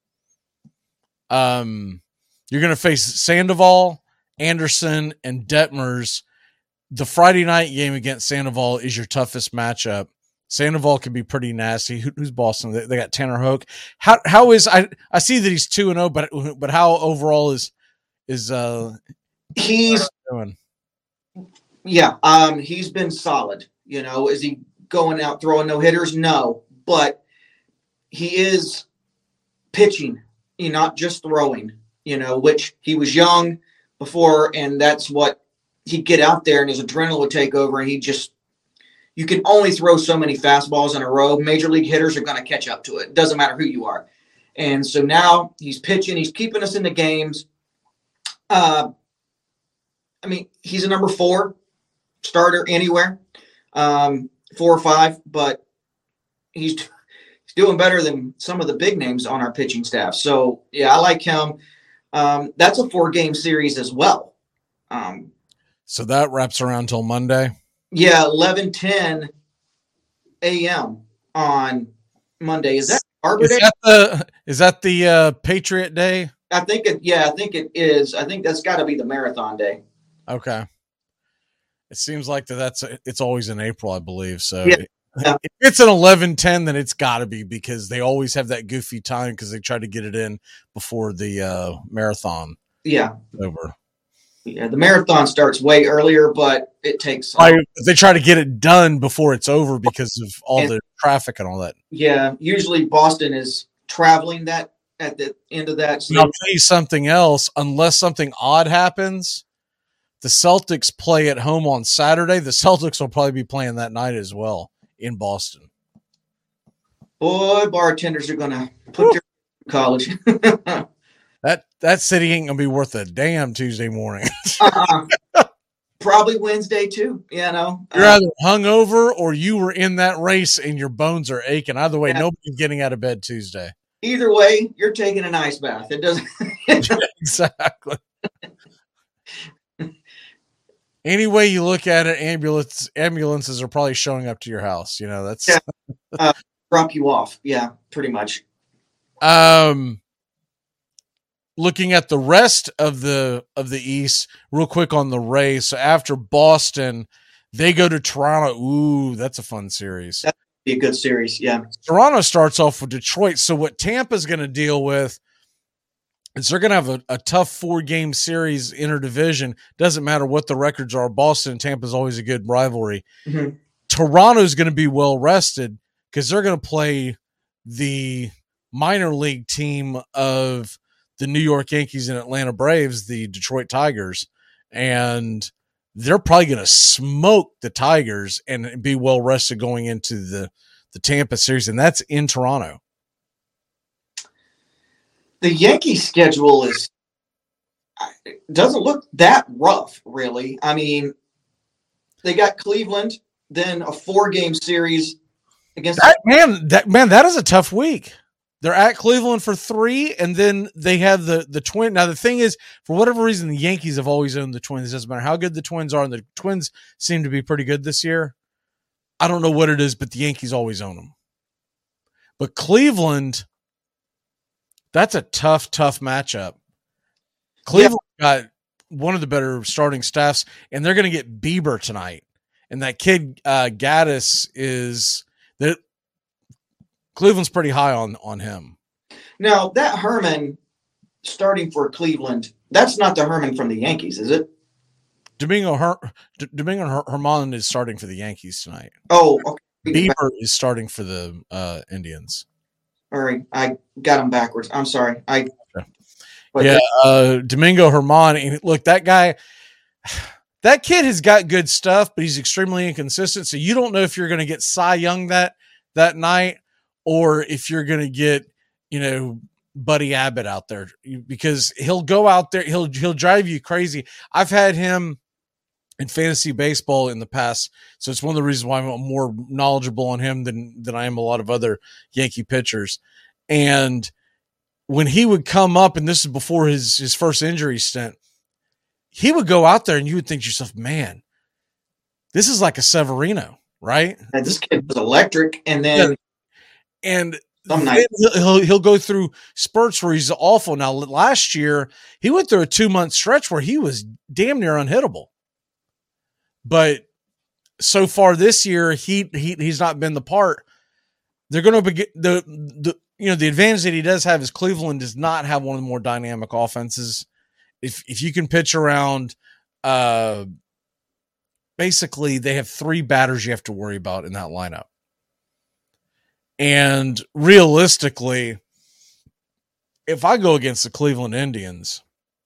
Um, you're going to face Sandoval, Anderson, and Detmers. The Friday night game against Sandoval is your toughest matchup. Sandoval can be pretty nasty. Who, who's Boston? They, they got Tanner Hoke. How how is I? I see that he's two and zero, but but how overall is is uh he's doing? Yeah, um, he's been solid. You know, is he going out throwing no hitters? No, but he is pitching, you know, not just throwing. You know, which he was young before, and that's what he'd get out there, and his adrenaline would take over, and he just. You can only throw so many fastballs in a row. Major league hitters are going to catch up to it. It doesn't matter who you are. And so now he's pitching. He's keeping us in the games. Uh, I mean, he's a number four starter anywhere, um, four or five, but he's, he's doing better than some of the big names on our pitching staff. So, yeah, I like him. Um, that's a four-game series as well. Um, so that wraps around till Monday? Yeah, eleven ten a.m. on Monday. Is that Arbor is Day? That the, is that the uh, Patriot Day? I think it. Yeah, I think it is. I think that's got to be the Marathon Day. Okay. It seems like that that's it's always in April, I believe. So yeah. Yeah. If it's an eleven ten, then it's got to be because they always have that goofy time because they try to get it in before the uh, marathon. Yeah. Over. Yeah, the marathon starts way earlier, but it takes. Right, they try to get it done before it's over because of all and, the traffic and all that. Yeah, usually Boston is traveling that at the end of that. So I'll tell you something else. Unless something odd happens, the Celtics play at home on Saturday. The Celtics will probably be playing that night as well in Boston. Boy, bartenders are going to put their college. That that city ain't gonna be worth a damn Tuesday morning. uh-uh. Probably Wednesday too. You know, you're uh, either hungover or you were in that race and your bones are aching. Either way, yeah. Nobody's getting out of bed Tuesday. Either way, you're taking an ice bath. It doesn't exactly. Any way you look at it, ambulance ambulances are probably showing up to your house. You know, that's yeah. uh, drop you off. Yeah, pretty much. Um. Looking at the rest of the of the East, real quick on the Rays. So after Boston, they go to Toronto. Ooh, that's a fun series. That'd be a good series, yeah. Toronto starts off with Detroit. So what Tampa's going to deal with is they're going to have a, a tough four-game series interdivision. Doesn't matter what the records are. Boston and Tampa is always a good rivalry. Mm-hmm. Toronto's going to be well-rested because they're going to play the minor league team of the New York Yankees and Atlanta Braves, the Detroit Tigers, and they're probably going to smoke the Tigers and be well rested going into the, the Tampa series, and that's in Toronto. The Yankees schedule is doesn't look that rough, really. I mean, they got Cleveland, then a four-game series against that man. That man, that is a tough week. They're at Cleveland for three, and then they have the the Twins. Now, the thing is, for whatever reason, the Yankees have always owned the Twins. It doesn't matter how good the Twins are, and the Twins seem to be pretty good this year. I don't know what it is, but the Yankees always own them. But Cleveland, that's a tough, tough matchup. Cleveland yeah. got one of the better starting staffs, and they're going to get Bieber tonight. And that kid, uh, Gaddis, is that Cleveland's pretty high on, on him. Now, that Herman starting for Cleveland, that's not the Herman from the Yankees, is it? Domingo Her- D- Domingo Her- Herman is starting for the Yankees tonight. Oh, okay. Bieber is starting for the uh, Indians. All right. I got him backwards. I'm sorry. I But yeah, uh, Domingo Herman. And look, that guy, that kid has got good stuff, but he's extremely inconsistent. So you don't know if you're going to get Cy Young that that night, or if you're going to get, you know, Buddy Abbott out there, because he'll go out there, he'll he'll drive you crazy. I've had him in fantasy baseball in the past, so it's one of the reasons why I'm more knowledgeable on him than than I am a lot of other Yankee pitchers. And when he would come up, and this is before his, his first injury stint, he would go out there and you would think to yourself, man, this is like a Severino, right? And this kid was electric. And then, yeah. and some night. he'll, he'll go through spurts where he's awful. Now, last year, he went through a two month stretch where he was damn near unhittable. But so far this year, he, he he's not been the part. They're going to be the, the, you know, the advantage that he does have is Cleveland does not have one of the more dynamic offenses. If if you can pitch around, uh, basically they have three batters you have to worry about in that lineup. And realistically, if I go against the Cleveland Indians,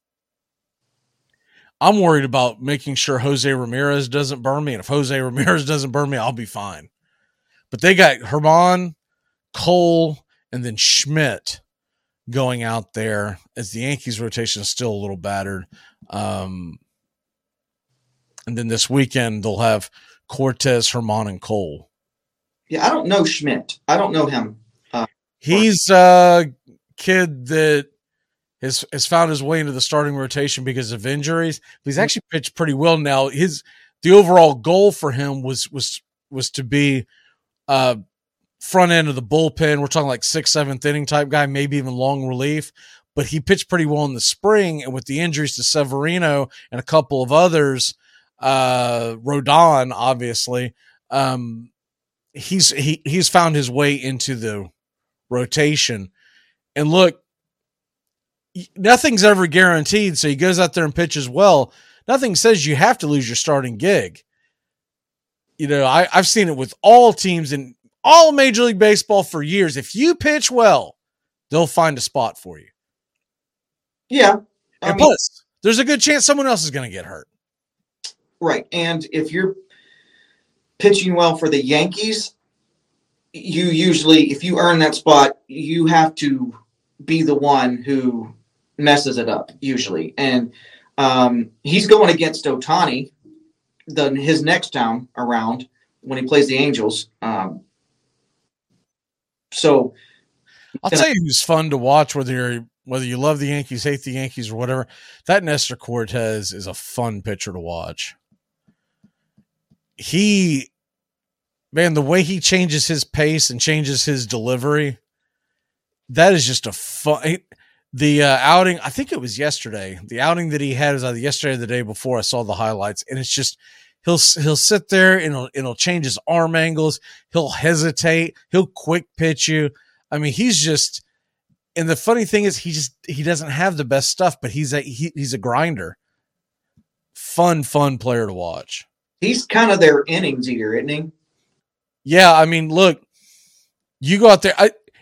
I'm worried about making sure Jose Ramirez doesn't burn me. And if Jose Ramirez doesn't burn me, I'll be fine. But they got Herman, Cole, and then Schmidt going out there as the Yankees rotation is still a little battered. Um, and then this weekend they'll have Cortez, Herman, and Cole. Yeah, I don't know Schmidt. I don't know him. Uh, He's a kid that has, has found his way into the starting rotation because of injuries. He's actually pitched pretty well now. His the overall goal for him was was was to be uh front end of the bullpen. We're talking like sixth, seventh inning type guy, maybe even long relief, but he pitched pretty well in the spring. And with the injuries to Severino and a couple of others, uh, Rodon, obviously, um, he's, he, he's found his way into the rotation. And look, nothing's ever guaranteed. So he goes out there and pitches well. Nothing says you have to lose your starting gig. You know, I, I've seen it with all teams in all Major League Baseball for years. If you pitch well, they'll find a spot for you. Yeah. I and mean, plus, there's a good chance someone else is going to get hurt. Right. And if you're pitching well for the Yankees, you usually, if you earn that spot, you have to be the one who messes it up, usually. And um, he's going against Ohtani, the, his next time around when he plays the Angels. Um, So I'll tell you who's fun to watch, whether you're whether you love the Yankees, hate the Yankees, or whatever. That Nestor Cortez is a fun pitcher to watch. He, man, the way he changes his pace and changes his delivery, that is just a fun. The uh, outing, I think it was yesterday. The outing that he had was either yesterday or the day before. I saw the highlights, and it's just. He'll he'll sit there and it'll, it'll change his arm angles. He'll hesitate. He'll quick pitch you. I mean, he's just. And the funny thing is, he just he doesn't have the best stuff, but he's a he, he's a grinder. Fun, fun player to watch. He's kind of their innings eater, isn't he? Yeah, I mean, look, you go out there. I,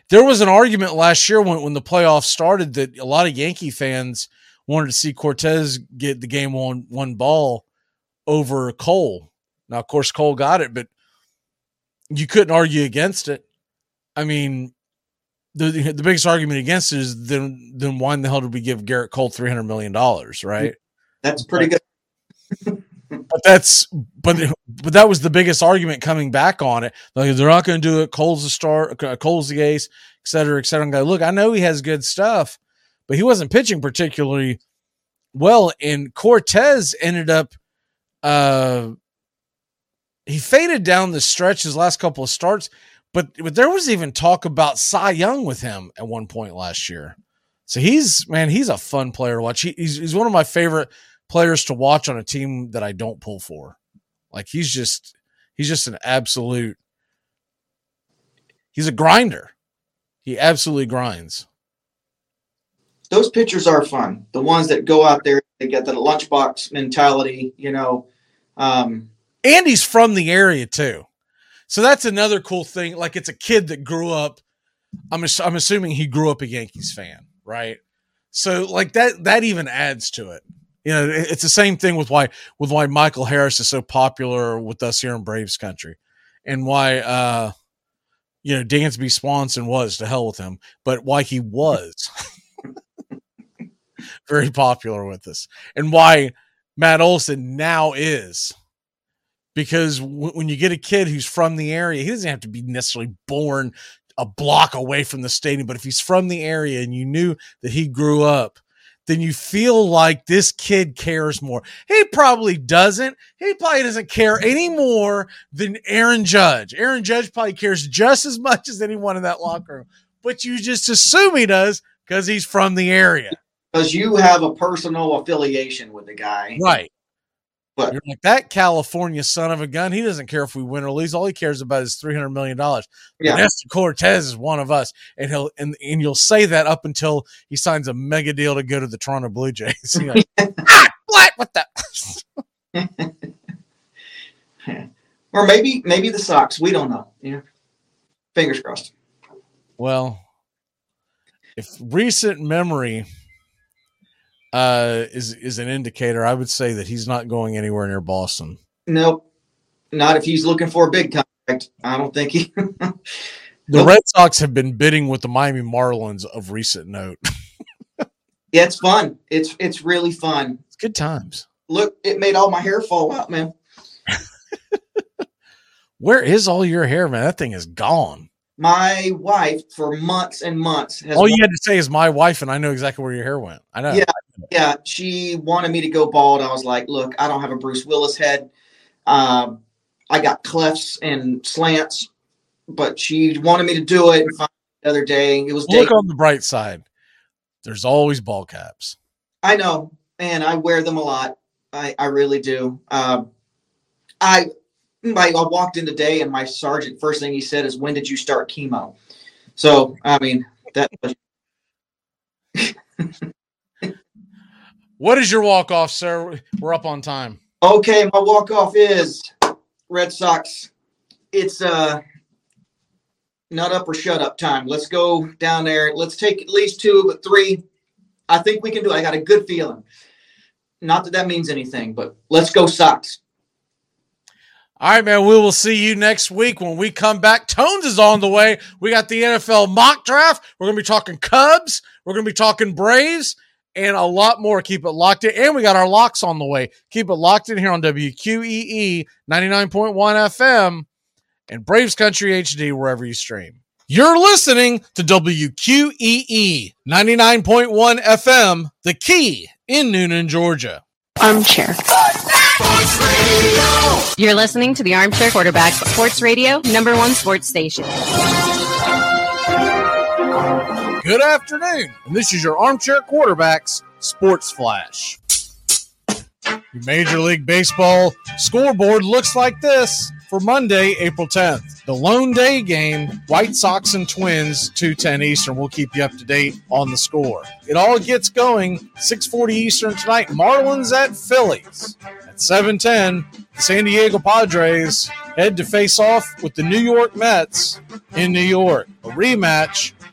there was an argument last year when, when the playoffs started that a lot of Yankee fans wanted to see Cortez get the game on one ball over Cole. Now, of course, Cole got it, but you couldn't argue against it. I mean, the the biggest argument against it is then then why in the hell did we give Garrett Cole three hundred million dollars, right? That's pretty good. But that's but but that was the biggest argument coming back on it. Like, they're not going to do it. Cole's the star, Cole's the ace, et cetera, et cetera. And go, look, I know he has good stuff, but he wasn't pitching particularly well. And Cortez ended up uh, he faded down the stretch his last couple of starts, but but there was even talk about Cy Young with him at one point last year. So he's man, he's a fun player to watch. He, he's he's one of my favorite players to watch on a team that I don't pull for. Like, he's just he's just an absolute he's a grinder. He absolutely grinds. Those pitchers are fun. The ones that go out there, they get the lunchbox mentality, you know. Um, and he's from the area too. So that's another cool thing. Like, it's a kid that grew up. I'm I'm assuming he grew up a Yankees fan, right? So like that that even adds to it. You know, it's the same thing with why with why Michael Harris is so popular with us here in Braves country, and why uh, you know Dansby Swanson was, to hell with him, but why he was very popular with us, and why Matt Olson now is, because w- when you get a kid who's from the area, he doesn't have to be necessarily born a block away from the stadium, but if he's from the area and you knew that he grew up, then you feel like this kid cares more. He probably doesn't. He probably doesn't care any more than Aaron Judge. Aaron Judge probably cares just as much as anyone in that locker room, but you just assume he does because he's from the area. Because you have a personal affiliation with the guy. Right. But you're like, that California son of a gun, he doesn't care if we win or lose. All he cares about is three hundred million dollars. Yeah. Nestor Cortez is one of us. And he'll and, and you'll say that up until he signs a mega deal to go to the Toronto Blue Jays. You're like, ah, what? What the? Or maybe maybe the Sox. We don't know. Yeah. Fingers crossed. Well, if recent memory uh, is is an indicator, I would say that he's not going anywhere near Boston. Nope. Not if he's looking for a big contract. I don't think he. The Nope. Red Sox have been bidding with the Miami Marlins of recent note. Yeah, it's fun. It's it's really fun. It's good times. Look, it made all my hair fall out, man. Where is all your hair, man? That thing is gone. My wife, for months and months, has All you had to say is my wife, and I know exactly where your hair went. I know. Yeah, yeah. She wanted me to go bald. I was like, look, I don't have a Bruce Willis head. Um, I got clefts and slants, but she wanted me to do it. And finally, the other day, it was Look day- on the bright side. There's always ball caps. I know, and I wear them a lot. I, I really do. Um, I, I I walked in today, and my sergeant, first thing he said is, "When did you start chemo?" So, I mean, that. What is your walk off, sir? We're up on time. Okay, my walk off is Red Sox. It's uh, not up or shut up time. Let's go down there. Let's take at least two, but three. I think we can do it. I got a good feeling. Not that that means anything, but let's go Sox. All right, man. We will see you next week when we come back. Tones is on the way. We got the N F L mock draft. We're going to be talking Cubs. We're going to be talking Braves and a lot more. Keep it locked in. And we got our locks on the way. Keep it locked in here on W Q E E ninety-nine point one F M and Braves Country H D wherever you stream. You're listening to W Q E E ninety-nine point one F M, The Key in Noonan, Georgia. Armchair. You're listening to the Armchair Quarterback Sports Radio, number one sports station. Good afternoon, and this is your Armchair Quarterbacks Sports Flash. Your Major League Baseball scoreboard looks like this for Monday, April tenth. The lone day game, White Sox and Twins, two ten Eastern. We'll keep you up to date on the score. It all gets going six forty Eastern tonight. Marlins at Phillies. At seven ten, the San Diego Padres head to face off with the New York Mets in New York. A rematch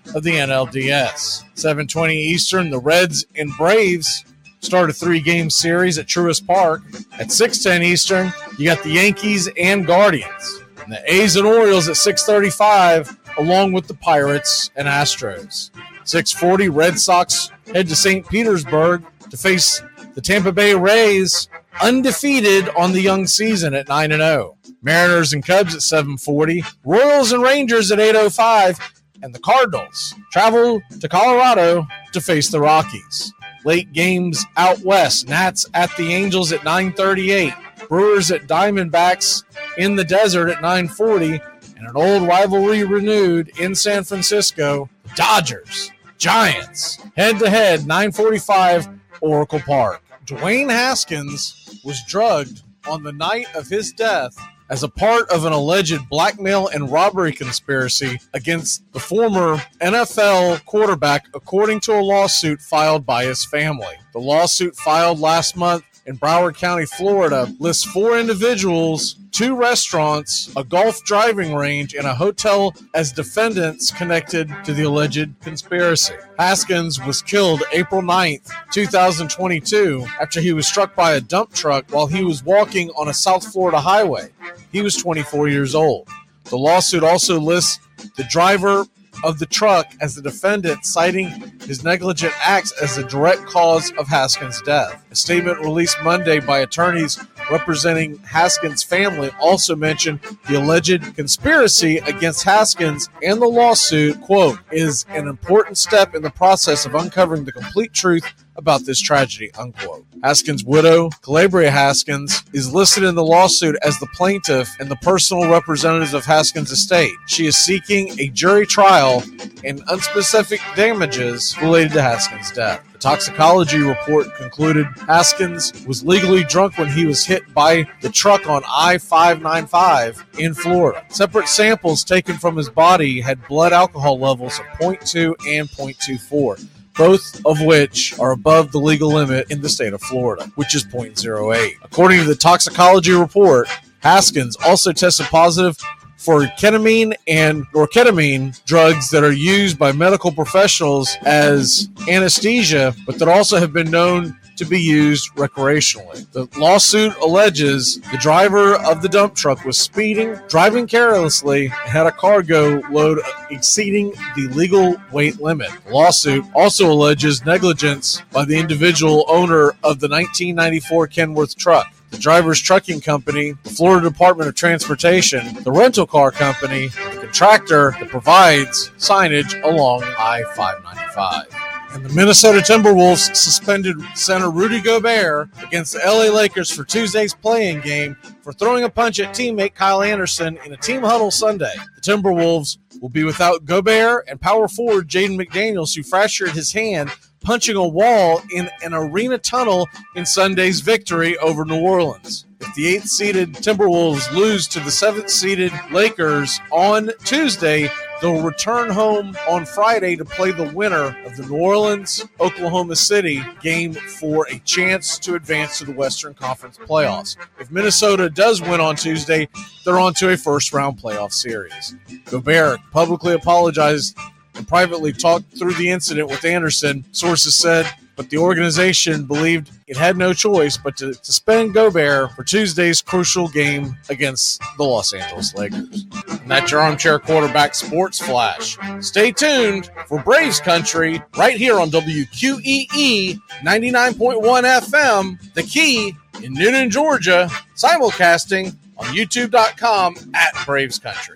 of the N L D S. seven twenty Eastern, the Reds and Braves start a three-game series at Truist Park. At six ten Eastern, you got the Yankees and Guardians. And the A's and Orioles at six thirty-five, along with the Pirates and Astros. six forty, Red Sox head to Saint Petersburg to face the Tampa Bay Rays, undefeated on the young season at nine and oh. Mariners and Cubs at seven forty, Royals and Rangers at eight oh five, and the Cardinals travel to Colorado to face the Rockies. Late games out west, Nats at the Angels at nine thirty-eight, Brewers at Diamondbacks in the desert at nine forty, and an old rivalry renewed in San Francisco, Dodgers, Giants, head-to-head, nine forty-five, Oracle Park. Dwayne Haskins was drugged on the night of his death as a part of an alleged blackmail and robbery conspiracy against the former N F L quarterback, according to a lawsuit filed by his family. The lawsuit filed last month in Broward County, Florida, lists four individuals, two restaurants, a golf driving range, and a hotel as defendants connected to the alleged conspiracy. Haskins was killed April ninth, twenty twenty-two, after he was struck by a dump truck while he was walking on a South Florida highway. He was twenty-four years old. The lawsuit also lists the driver of the truck as the defendant, citing his negligent acts as a direct cause of Haskins' death. A statement released Monday by attorneys representing Haskins' family also mentioned the alleged conspiracy against Haskins, and the lawsuit, quote, is an important step in the process of uncovering the complete truth about this tragedy, unquote. Haskins' widow, Calabria Haskins, is listed in the lawsuit as the plaintiff and the personal representative of Haskins' estate. She is seeking a jury trial and unspecific damages related to Haskins' death. The toxicology report concluded Haskins was legally drunk when he was hit by the truck on I five ninety-five in Florida. Separate samples taken from his body had blood alcohol levels of zero point two and zero point two four. Both of which are above the legal limit in the state of Florida, which is zero point zero eight. According to the toxicology report, Haskins also tested positive for ketamine and norketamine, drugs that are used by medical professionals as anesthesia, but that also have been known to be used recreationally. The lawsuit alleges the driver of the dump truck was speeding, driving carelessly, and had a cargo load exceeding the legal weight limit. The lawsuit also alleges negligence by the individual owner of the nineteen ninety-four Kenworth truck, the driver's trucking company, the Florida Department of Transportation, the rental car company, the contractor that provides signage along I five ninety-five. And the Minnesota Timberwolves suspended center Rudy Gobert against the L A Lakers for Tuesday's play-in game for throwing a punch at teammate Kyle Anderson in a team huddle Sunday. The Timberwolves will be without Gobert and power forward Jaden McDaniels, who fractured his hand punching a wall in an arena tunnel in Sunday's victory over New Orleans. If the eighth-seeded Timberwolves lose to the seventh-seeded Lakers on Tuesday, they'll return home on Friday to play the winner of the New Orleans-Oklahoma City game for a chance to advance to the Western Conference playoffs. If Minnesota does win on Tuesday, they're on to a first-round playoff series. Gobert publicly apologized and privately talked through the incident with Anderson, sources said, but the organization believed it had no choice but to suspend Gobert for Tuesday's crucial game against the Los Angeles Lakers. And that's your Armchair Quarterback Sports Flash. Stay tuned for Braves Country right here on W Q E E ninety-nine point one F M, The Key in Newnan, Georgia, simulcasting on YouTube dot com at Braves Country.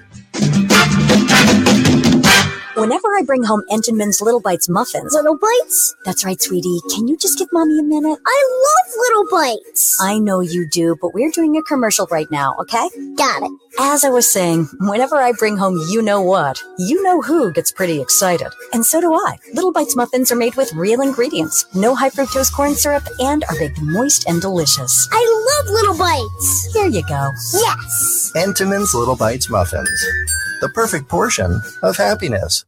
Whenever I bring home Entenmann's Little Bites muffins... Little Bites? That's right, sweetie. Can you just give Mommy a minute? I love Little Bites! I know you do, but we're doing a commercial right now, okay? Got it. As I was saying, whenever I bring home you-know-what, you-know-who gets pretty excited. And so do I. Little Bites muffins are made with real ingredients, no high-fructose corn syrup, and are baked moist and delicious. I love Little Bites! Here you go. Yes! Entenmann's Little Bites muffins. The perfect portion of happiness.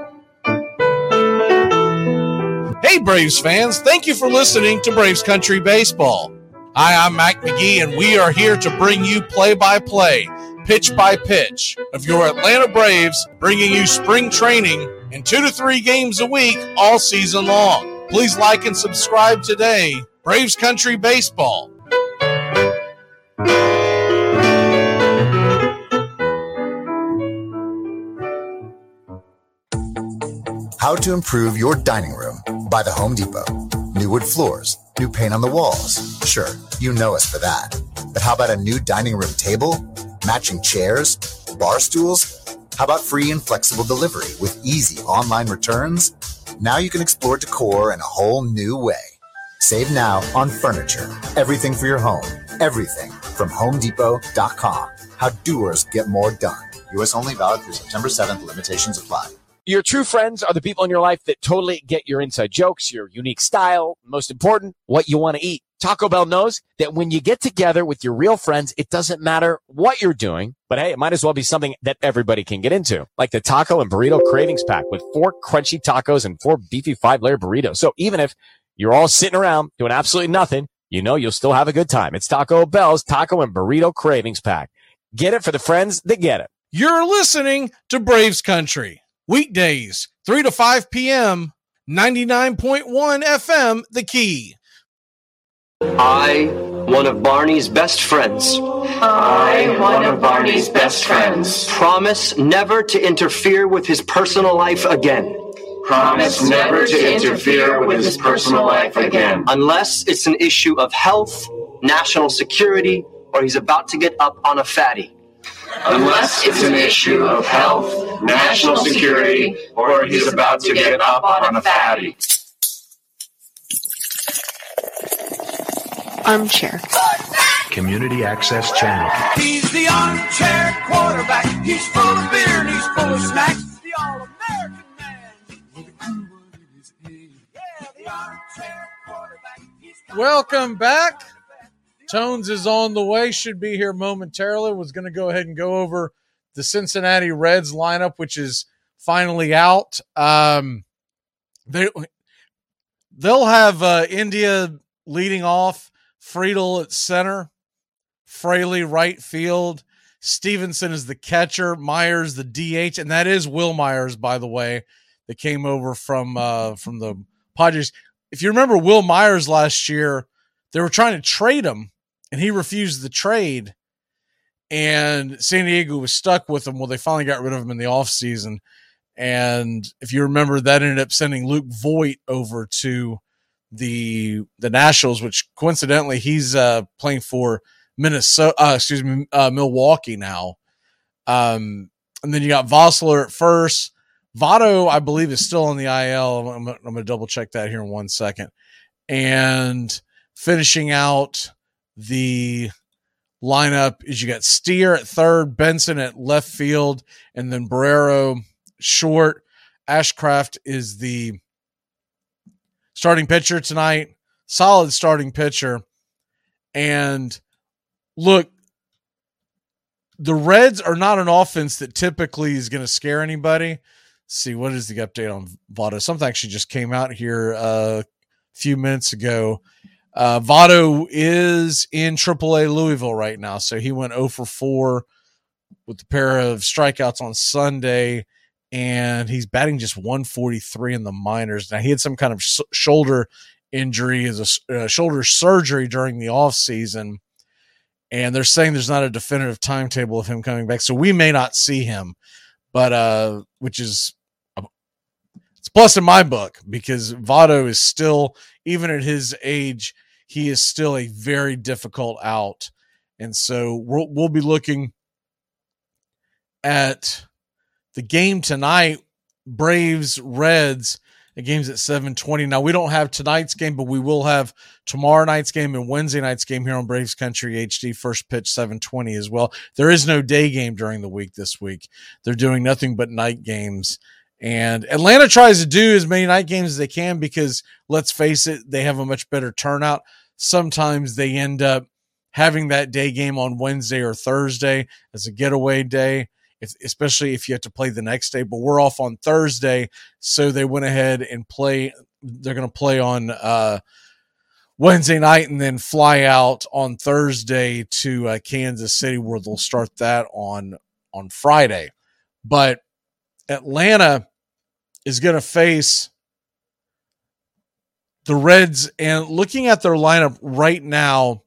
Hey, Braves fans. Thank you for listening to Braves Country Baseball. Hi, I'm Mac McGee, and we are here to bring you play-by-play, pitch-by-pitch of your Atlanta Braves, bringing you spring training and two to three games a week all season long. Please like and subscribe today. Braves Country Baseball. How to improve your dining room by the Home Depot. New wood floors, new paint on the walls. Sure, you know us for that. But how about a new dining room table, matching chairs, bar stools? How about free and flexible delivery with easy online returns? Now you can explore decor in a whole new way. Save now on furniture. Everything for your home. Everything from home depot dot com. How doers get more done. U S only, valid through September seventh. Limitations apply. Your true friends are the people in your life that totally get your inside jokes, your unique style, most important, what you want to eat. Taco Bell knows that when you get together with your real friends, it doesn't matter what you're doing, but hey, it might as well be something that everybody can get into, like the Taco and Burrito Cravings Pack with four crunchy tacos and four beefy five-layer burritos. So even if you're all sitting around doing absolutely nothing, you know you'll still have a good time. It's Taco Bell's Taco and Burrito Cravings Pack. Get it for the friends that get it. You're listening to Braves Country. Weekdays, three to five p.m., ninety-nine point one F M, The Key. I, one of Barney's best friends. I, one of Barney's best friends. Promise never to interfere with his personal life again. Promise never to interfere with his personal life again. Unless it's an issue of health, national security, or he's about to get up on a fatty. Unless it's an issue of health, national security, or he's about to get up on a fatty. Armchair. Community Access Channel. He's the armchair quarterback. He's full of beer and he's full of snacks. The all-American man with a groove in his head. Yeah, the armchair quarterback. Welcome back. Tones is on the way, should be here momentarily. Was going to go ahead and go over the Cincinnati Reds lineup, which is finally out. Um, they, they'll have uh, India leading off, Friedel at center, Fraley right field, Stevenson is the catcher, Myers the D H, and that is Will Myers, by the way, that came over from uh, from the Padres. If you remember Will Myers last year, they were trying to trade him, and he refused the trade, and San Diego was stuck with him. Well, they finally got rid of him in the offseason, and if you remember, that ended up sending Luke Voigt over to the the Nationals, which coincidentally he's uh, playing for Minnesota, uh, excuse me, uh, Milwaukee now. Um, and then you got Vossler at first. Votto, I believe, is still on the I L. I'm, I'm going to double check that here in one second. And finishing out the lineup is you got Steer at third, Benson at left field, and then Barrero short. Ashcraft is the starting pitcher tonight. Solid starting pitcher. And look, the Reds are not an offense that typically is going to scare anybody. Let's see, what is the update on Votto? Something actually just came out here uh, a few minutes ago. Uh, Votto is in triple A Louisville right now, so he went oh for four with a pair of strikeouts on Sunday, and he's batting just one forty-three in the minors. Now, he had some kind of sh- shoulder injury, as a uh, shoulder surgery during the offseason, and they're saying there's not a definitive timetable of him coming back, so we may not see him, but uh, which is it's plus in my book, because Votto is still, even at his age, he is still a very difficult out. And so we'll, we'll be looking at the game tonight, Braves Reds. The game's at seven twenty. Now, we don't have tonight's game, but we will have tomorrow night's game and Wednesday night's game here on Braves Country H D, first pitch seven twenty as well. There is no day game during the week this week. They're doing nothing but night games. And Atlanta tries to do as many night games as they can because, let's face it, they have a much better turnout. Sometimes they end up having that day game on Wednesday or Thursday as a getaway day, if, especially if you have to play the next day. But we're off on Thursday, so they went ahead and play. They're going to play on uh, Wednesday night and then fly out on Thursday to uh, Kansas City, where they'll start that on, on Friday. But Atlanta is going to face the Reds. And looking at their lineup right now,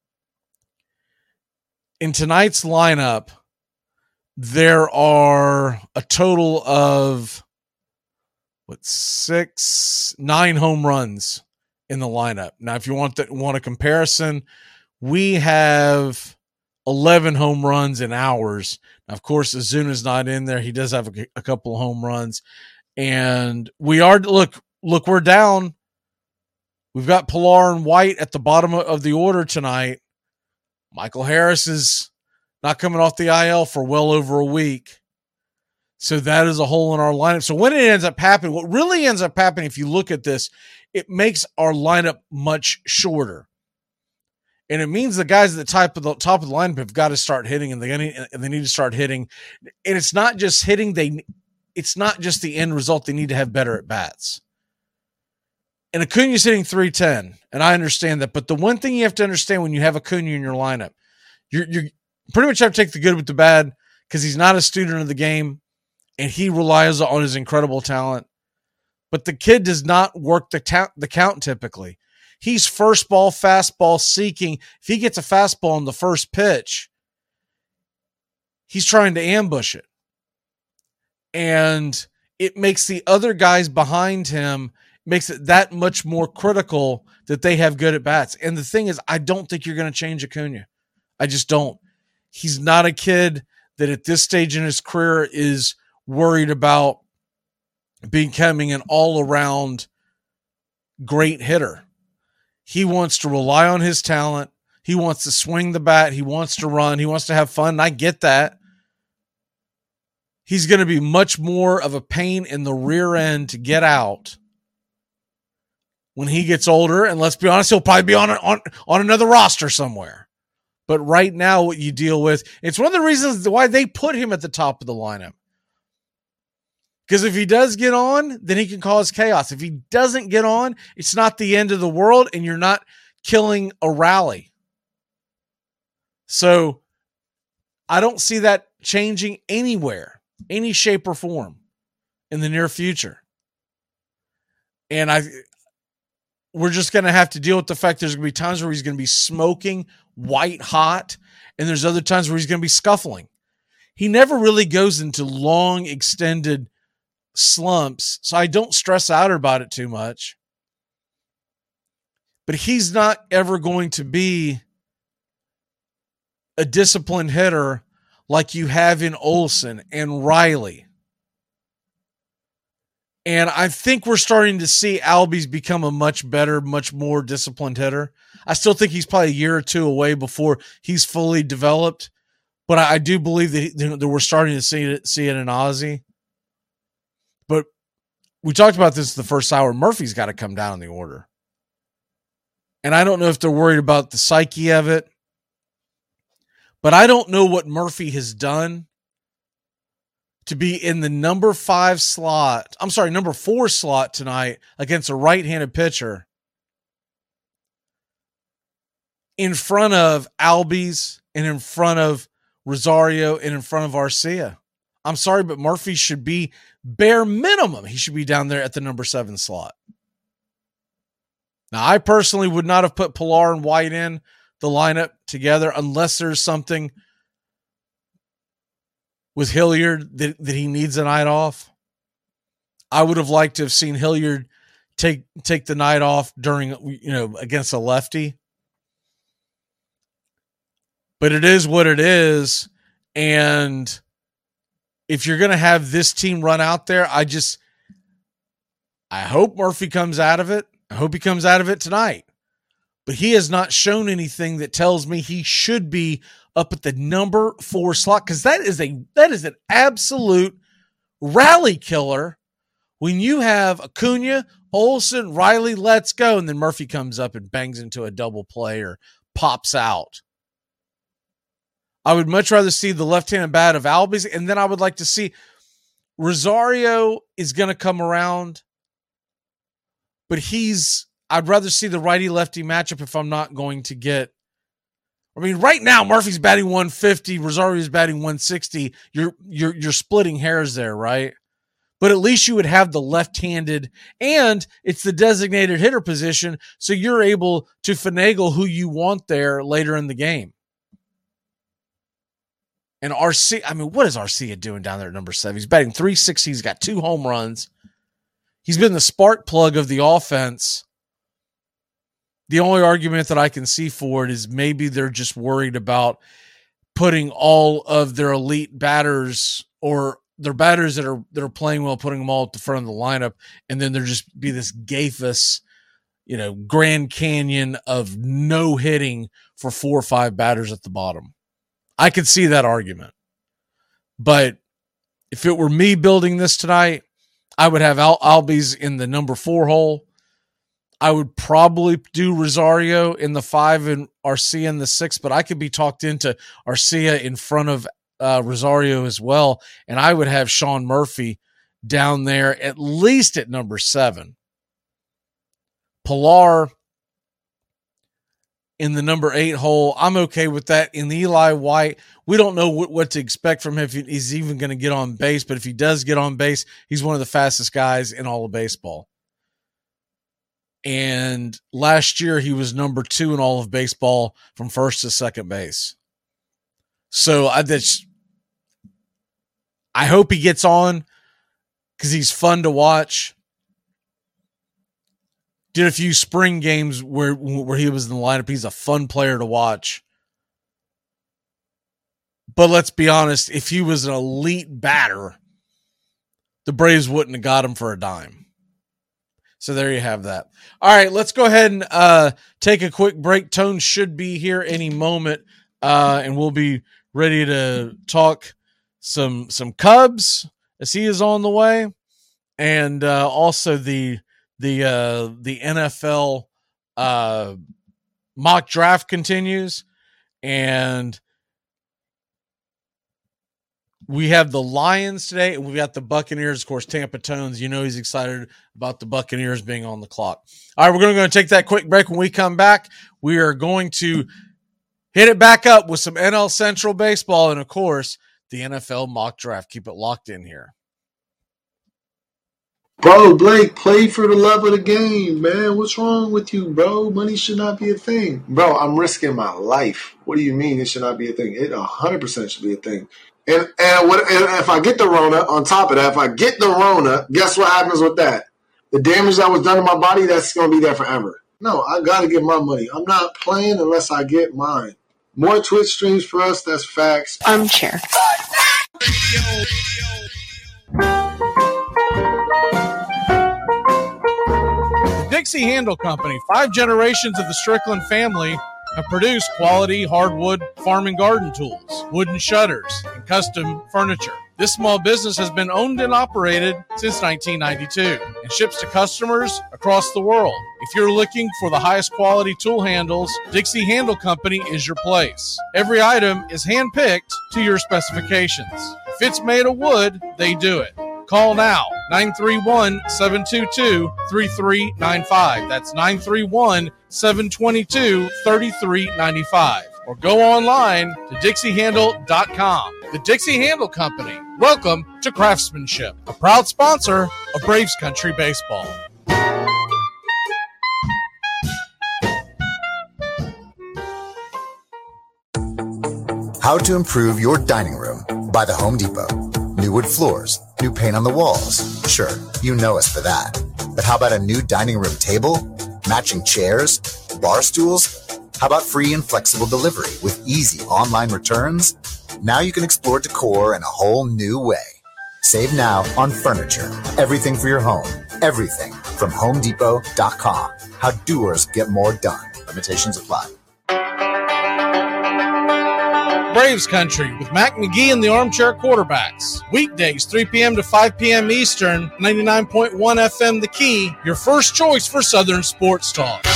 in tonight's lineup, there are a total of what six, nine home runs in the lineup. Now, if you want that, want a comparison, we have eleven home runs in ours. Now, of course, Azuna's not in there. He does have a, a couple of home runs, and we are look look. We're down. We've got Pilar and White at the bottom of the order tonight. Michael Harris is not coming off the I L for well over a week. So that is a hole in our lineup. So when it ends up happening, what really ends up happening, if you look at this, it makes our lineup much shorter. And it means the guys at the top of the top of the lineup have got to start hitting, and they need, and they need to start hitting. And it's not just hitting, they it's not just the end result. They need to have better at bats. And Acuna's hitting three ten, and I understand that. But the one thing you have to understand when you have Acuna in your lineup, you're, you're pretty much have to take the good with the bad, because he's not a student of the game, and he relies on his incredible talent. But the kid does not work the, ta- the count typically. He's first ball, fastball seeking. If he gets a fastball on the first pitch, he's trying to ambush it. And it makes the other guys behind him, makes it that much more critical that they have good at bats. And the thing is, I don't think you're going to change Acuna. I just don't. He's not a kid that at this stage in his career is worried about becoming an all-around great hitter. He wants to rely on his talent. He wants to swing the bat. He wants to run. He wants to have fun. And I get that. He's going to be much more of a pain in the rear end to get out when he gets older. And let's be honest, he'll probably be on, on, on another roster somewhere. But right now, what you deal with, it's one of the reasons why they put him at the top of the lineup. Because if he does get on, then he can cause chaos. If he doesn't get on, it's not the end of the world, and you're not killing a rally. So I don't see that changing anywhere, any shape or form in the near future. And I, we're just going to have to deal with the fact there's going to be times where he's going to be smoking white hot, and there's other times where he's going to be scuffling. He never really goes into long, extended slumps, so I don't stress out about it too much. But he's not ever going to be a disciplined hitter like you have in Olson and Riley. And I think we're starting to see Albies become a much better, much more disciplined hitter. I still think he's probably a year or two away before he's fully developed, but I, I do believe that, he, that we're starting to see it, see it in Ozzie. But we talked about this the first hour. Murphy's got to come down in the order. And I don't know if they're worried about the psyche of it, but I don't know what Murphy has done to be in the number five slot. I'm sorry, number four slot tonight against a right-handed pitcher in front of Albies and in front of Rosario and in front of Arcia. I'm sorry, but Murphy should be bare minimum. He should be down there at the number seven slot. Now, I personally would not have put Pilar and White in the lineup together unless there's something with Hilliard that, that he needs a night off. I would have liked to have seen Hilliard take take the night off during, you know, against a lefty. But it is what it is. And if you're going to have this team run out there, I just, I hope Murphy comes out of it. I hope he comes out of it tonight. But he has not shown anything that tells me he should be up at the number four slot, because that is a that is an absolute rally killer when you have Acuna, Olson, Riley, let's go, and then Murphy comes up and bangs into a double play or pops out. I would much rather see the left-handed bat of Albies, and then I would like to see Rosario is going to come around, but he's I'd rather see the righty-lefty matchup if I'm not going to get. I mean, right now Murphy's batting one fifty, Rosario's batting one sixty. You're you're you're splitting hairs there, right? but at least you would have the left-handed, and it's the designated hitter position, so you're able to finagle who you want there later in the game. And Arcia, I mean, what is Arcia doing down there at number seven? He's batting three sixty. He's got two home runs. He's been the spark plug of the offense. The only argument that I can see for it is maybe they're just worried about putting all of their elite batters or their batters that are that are playing well, putting them all at the front of the lineup, and then there just be this Gafus, you know, Grand Canyon of no hitting for four or five batters at the bottom. I could see that argument. But if it were me building this tonight, I would have Al- Albies in the number four hole. I would probably do Rosario in the five and Arcia in the six, but I could be talked into Arcia in front of uh, Rosario as well. And I would have Sean Murphy down there at least at number seven. Pilar in the number eight hole. I'm okay with that. In the Eli White, we don't know what, what to expect from him if he's even going to get on base, but if he does get on base, he's one of the fastest guys in all of baseball. And last year he was number two in all of baseball from first to second base. So I that's, I hope he gets on because he's fun to watch. Did a few spring games where where he was in the lineup. He's a fun player to watch. But let's be honest, if he was an elite batter, the Braves wouldn't have got him for a dime. So there you have that. All right, let's go ahead and uh, take a quick break. Tone should be here any moment, uh, and we'll be ready to talk some some Cubs as he is on the way, and uh, also the the uh, the N F L uh, mock draft continues, and we have the Lions today, and we've got the Buccaneers. Of course, Tampa Tones, you know he's excited about the Buccaneers being on the clock. All right, we're going to take that quick break. When we come back, we are going to hit it back up with some N L Central baseball and, of course, the N F L mock draft. Keep it locked in here. Bro, Blake, play for the love of the game, man. What's wrong with you, bro? Money should not be a thing. Bro, I'm risking my life. What do you mean it should not be a thing? It one hundred percent should be a thing. And and, what, and if I get the Rona, on top of that, if I get the Rona, guess what happens with that? The damage that was done to my body, that's going to be there forever. No, I got to get my money. I'm not playing unless I get mine. More Twitch streams for us, that's facts. Armchair. Dixie Handle Company, five generations of the Strickland family have produced quality hardwood farm and garden tools, wooden shutters, and custom furniture. This small business has been owned and operated since nineteen ninety-two and ships to customers across the world. If you're looking for the highest quality tool handles, Dixie Handle Company is your place. Every item is hand-picked to your specifications. If it's made of wood, they do it. Call now, nine three one, seven two two, three three nine five. That's nine three one, seven two two, three three nine five. Or go online to dixie handle dot com. The Dixie Handle Company. Welcome to Craftsmanship, a proud sponsor of Braves Country Baseball. How to improve your dining room by the Home Depot. New wood floors, new paint on the walls. Sure, you know us for that. But how about a new dining room table, matching chairs, bar stools? How about free and flexible delivery with easy online returns? Now you can explore decor in a whole new way. Save now on furniture. Everything for your home. Everything from home depot dot com. How doers get more done. Limitations apply. Braves Country with Mac McGee and the Armchair Quarterbacks. Weekdays, three p.m. to five p.m. Eastern, ninety-nine point one F M The Key, your first choice for Southern sports talk.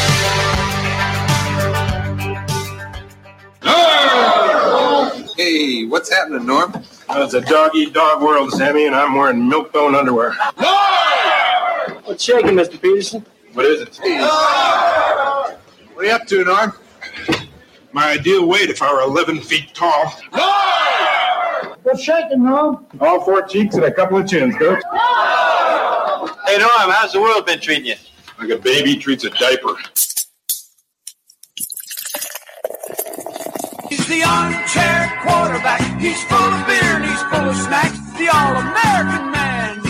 Hey, what's happening, Norm? Well, it's a dog-eat-dog world, Sammy, and I'm wearing milk-bone underwear. What's shaking, Mister Peterson? What is it? What are you up to, Norm? My ideal weight if I were eleven feet tall. Well, What's shaking, Norm? All four cheeks and a couple of chins, Coach. Hey, Norm, how's the world been treating you? Like a baby treats a diaper. He's the armchair quarterback. He's full of beer and he's full of snacks. The all-American man.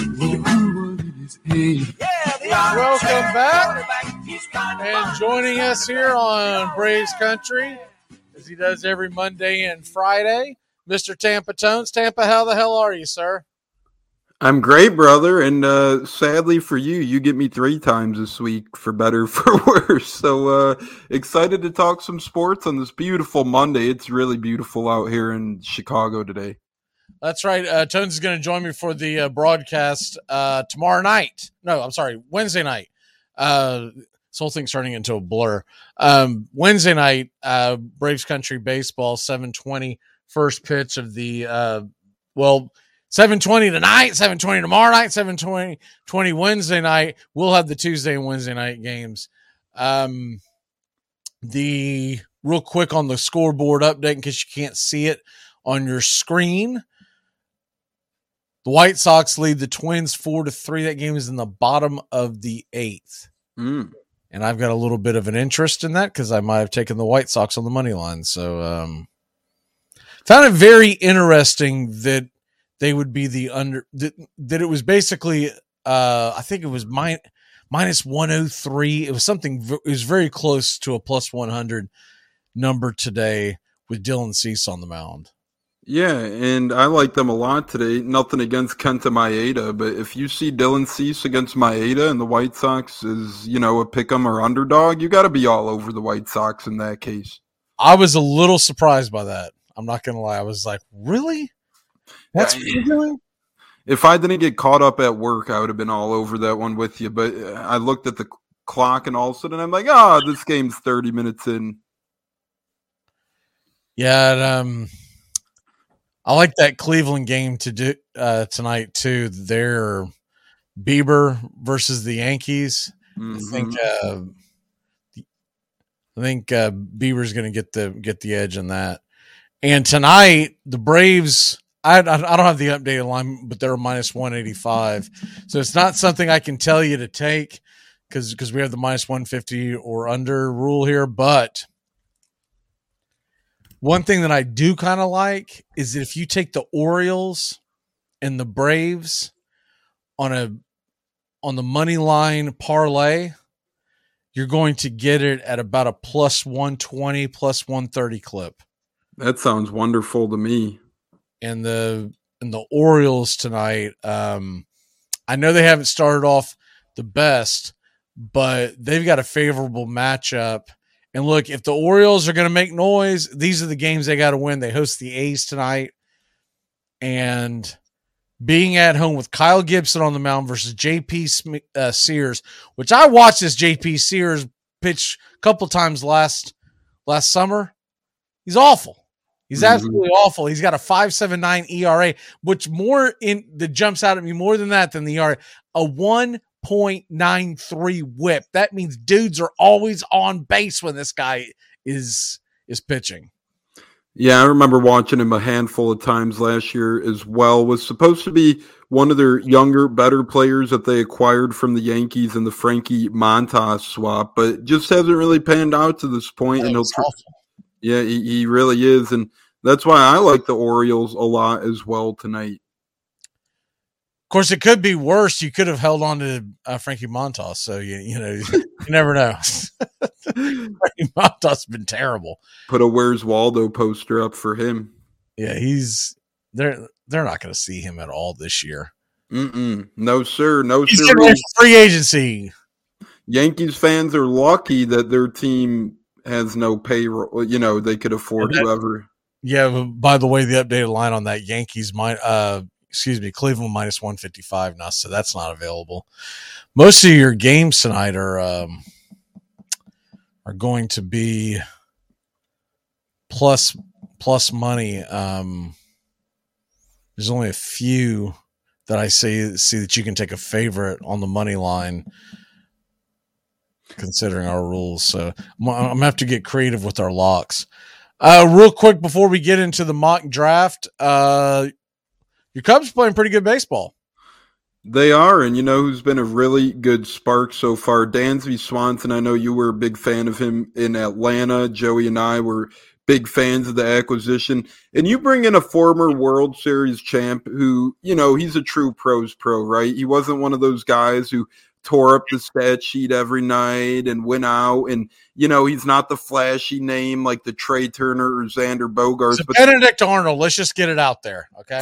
Yeah, the Welcome back. And joining us here on Braves Country, as he does every Monday and Friday, Mister Tampa Tones. Tampa, how the hell are you, sir? I'm great, brother, and uh, sadly for you, you get me three times this week, for better or for worse. So uh, excited to talk some sports on this beautiful Monday. It's really beautiful out here in Chicago today. That's right. Uh, Tones is going to join me for the uh, broadcast uh, tomorrow night. No, I'm sorry, Wednesday night. Uh, this whole thing's turning into a blur. Um, Wednesday night, uh, Braves Country Baseball, seven twenty, first pitch of the, uh, well, seven twenty tonight, seven twenty tomorrow night, seven twenty Wednesday night. We'll have the Tuesday and Wednesday night games. Um, the real quick on the scoreboard update, in case you can't see it on your screen, the White Sox lead the Twins four to three. That game is in the bottom of the eighth. Mm. And I've got a little bit of an interest in that because I might have taken the White Sox on the money line. So um, found it very interesting that they would be the under that, that it was basically uh, I think it was min, minus one oh three. It was something, it was very close to a plus one hundred number today with Dylan Cease on the mound. Yeah, and I like them a lot today. Nothing against Kenta Maeda, but if you see Dylan Cease against Maeda and the White Sox is, you know, a pick'em or underdog, you got to be all over the White Sox in that case. I was a little surprised by that. I'm not going to lie. I was like, really? That's what you're doing? If I didn't get caught up at work, I would have been all over that one with you. But I looked at the clock and all of a sudden I'm like, oh, this game's thirty minutes in. Yeah, and, um, I like that Cleveland game to do uh, tonight too. They're Bieber versus the Yankees. Mm-hmm. I think uh, I think uh, Bieber's going to get the get the edge in that. And tonight the Braves. I, I don't have the updated line, but they're minus one eighty-five. So it's not something I can tell you to take because because we have the minus one fifty or under rule here. But one thing that I do kind of like is that if you take the Orioles and the Braves on a on the money line parlay, you're going to get it at about a plus one twenty, plus one thirty clip. That sounds wonderful to me. And the and the Orioles tonight, um, I know they haven't started off the best, but they've got a favorable matchup. And look, if the Orioles are going to make noise, these are the games they got to win. They host the A's tonight. And being at home with Kyle Gibson on the mound versus J P uh, Sears, which I watched this J P Sears pitch a couple times last last summer. He's awful. He's Mm-hmm. absolutely awful. He's got a five point seven nine E R A, which more in that jumps out at me more than that than the E R A. A one point nine three whip. That means dudes are always on base when this guy is is pitching. Yeah, I remember watching him a handful of times last year as well. Was supposed to be one of their younger, better players that they acquired from the Yankees in the Frankie Montas swap, but just hasn't really panned out to this point. And he'll tr- yeah, he, he really is, and that's why I like the Orioles a lot as well tonight. Of course, it could be worse. You could have held on to uh, Frankie Montas, so you you know you never know. Frankie Montas has been terrible. Put a Where's Waldo poster up for him. Yeah, he's they're they're not going to see him at all this year. Mm-mm. No sir, no he's sir. in free agency. Yankees fans are lucky that their team has no payroll. You know, they could afford that, whoever. Yeah. By the way, the updated line on that Yankees might. Uh, Excuse me, Cleveland minus one fifty-five now, so that's not available. Most of your games tonight are um, are going to be plus plus money. Um, there's only a few that I see see that you can take a favorite on the money line, considering our rules. So I'm, I'm gonna have to get creative with our locks. Uh, real quick before we get into the mock draft. Uh, your Cubs playing pretty good baseball. They are, and you know who's been a really good spark so far? Dansby Swanson. I know you were a big fan of him in Atlanta. Joey and I were big fans of the acquisition. And you bring in a former World Series champ who, you know, he's a true pros pro, right? He wasn't one of those guys who tore up the stat sheet every night and went out. And, you know, he's not the flashy name like the Trey Turner or Xander Bogaerts. So but Benedict Arnold, let's just get it out there, okay?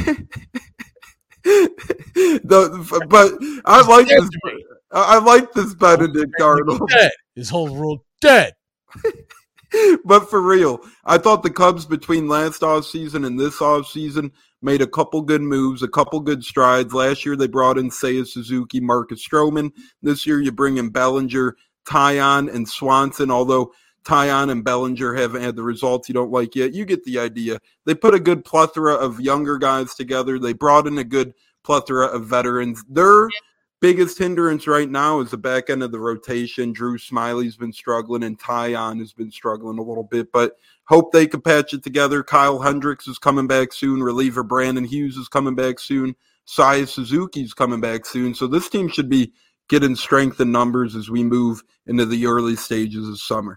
the, but I like this. I like this Benedict Arnold. Dead. His whole world dead. But for real, I thought the Cubs between last offseason and this offseason made a couple good moves, a couple good strides. Last year they brought in Seiya Suzuki, Marcus Stroman. This year you bring in Bellinger, Taillon, and Swanson, although Taillon and Bellinger haven't had the results you don't like yet. You get the idea. They put a good plethora of younger guys together. They brought in a good plethora of veterans. Their biggest hindrance right now is the back end of the rotation. Drew Smiley's been struggling, and Taillon has been struggling a little bit, but hope they can patch it together. Kyle Hendricks is coming back soon. Reliever Brandon Hughes is coming back soon. Seiya Suzuki's coming back soon. So this team should be getting strength in numbers as we move into the early stages of summer.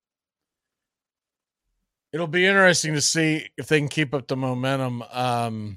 It'll be interesting to see if they can keep up the momentum. Um,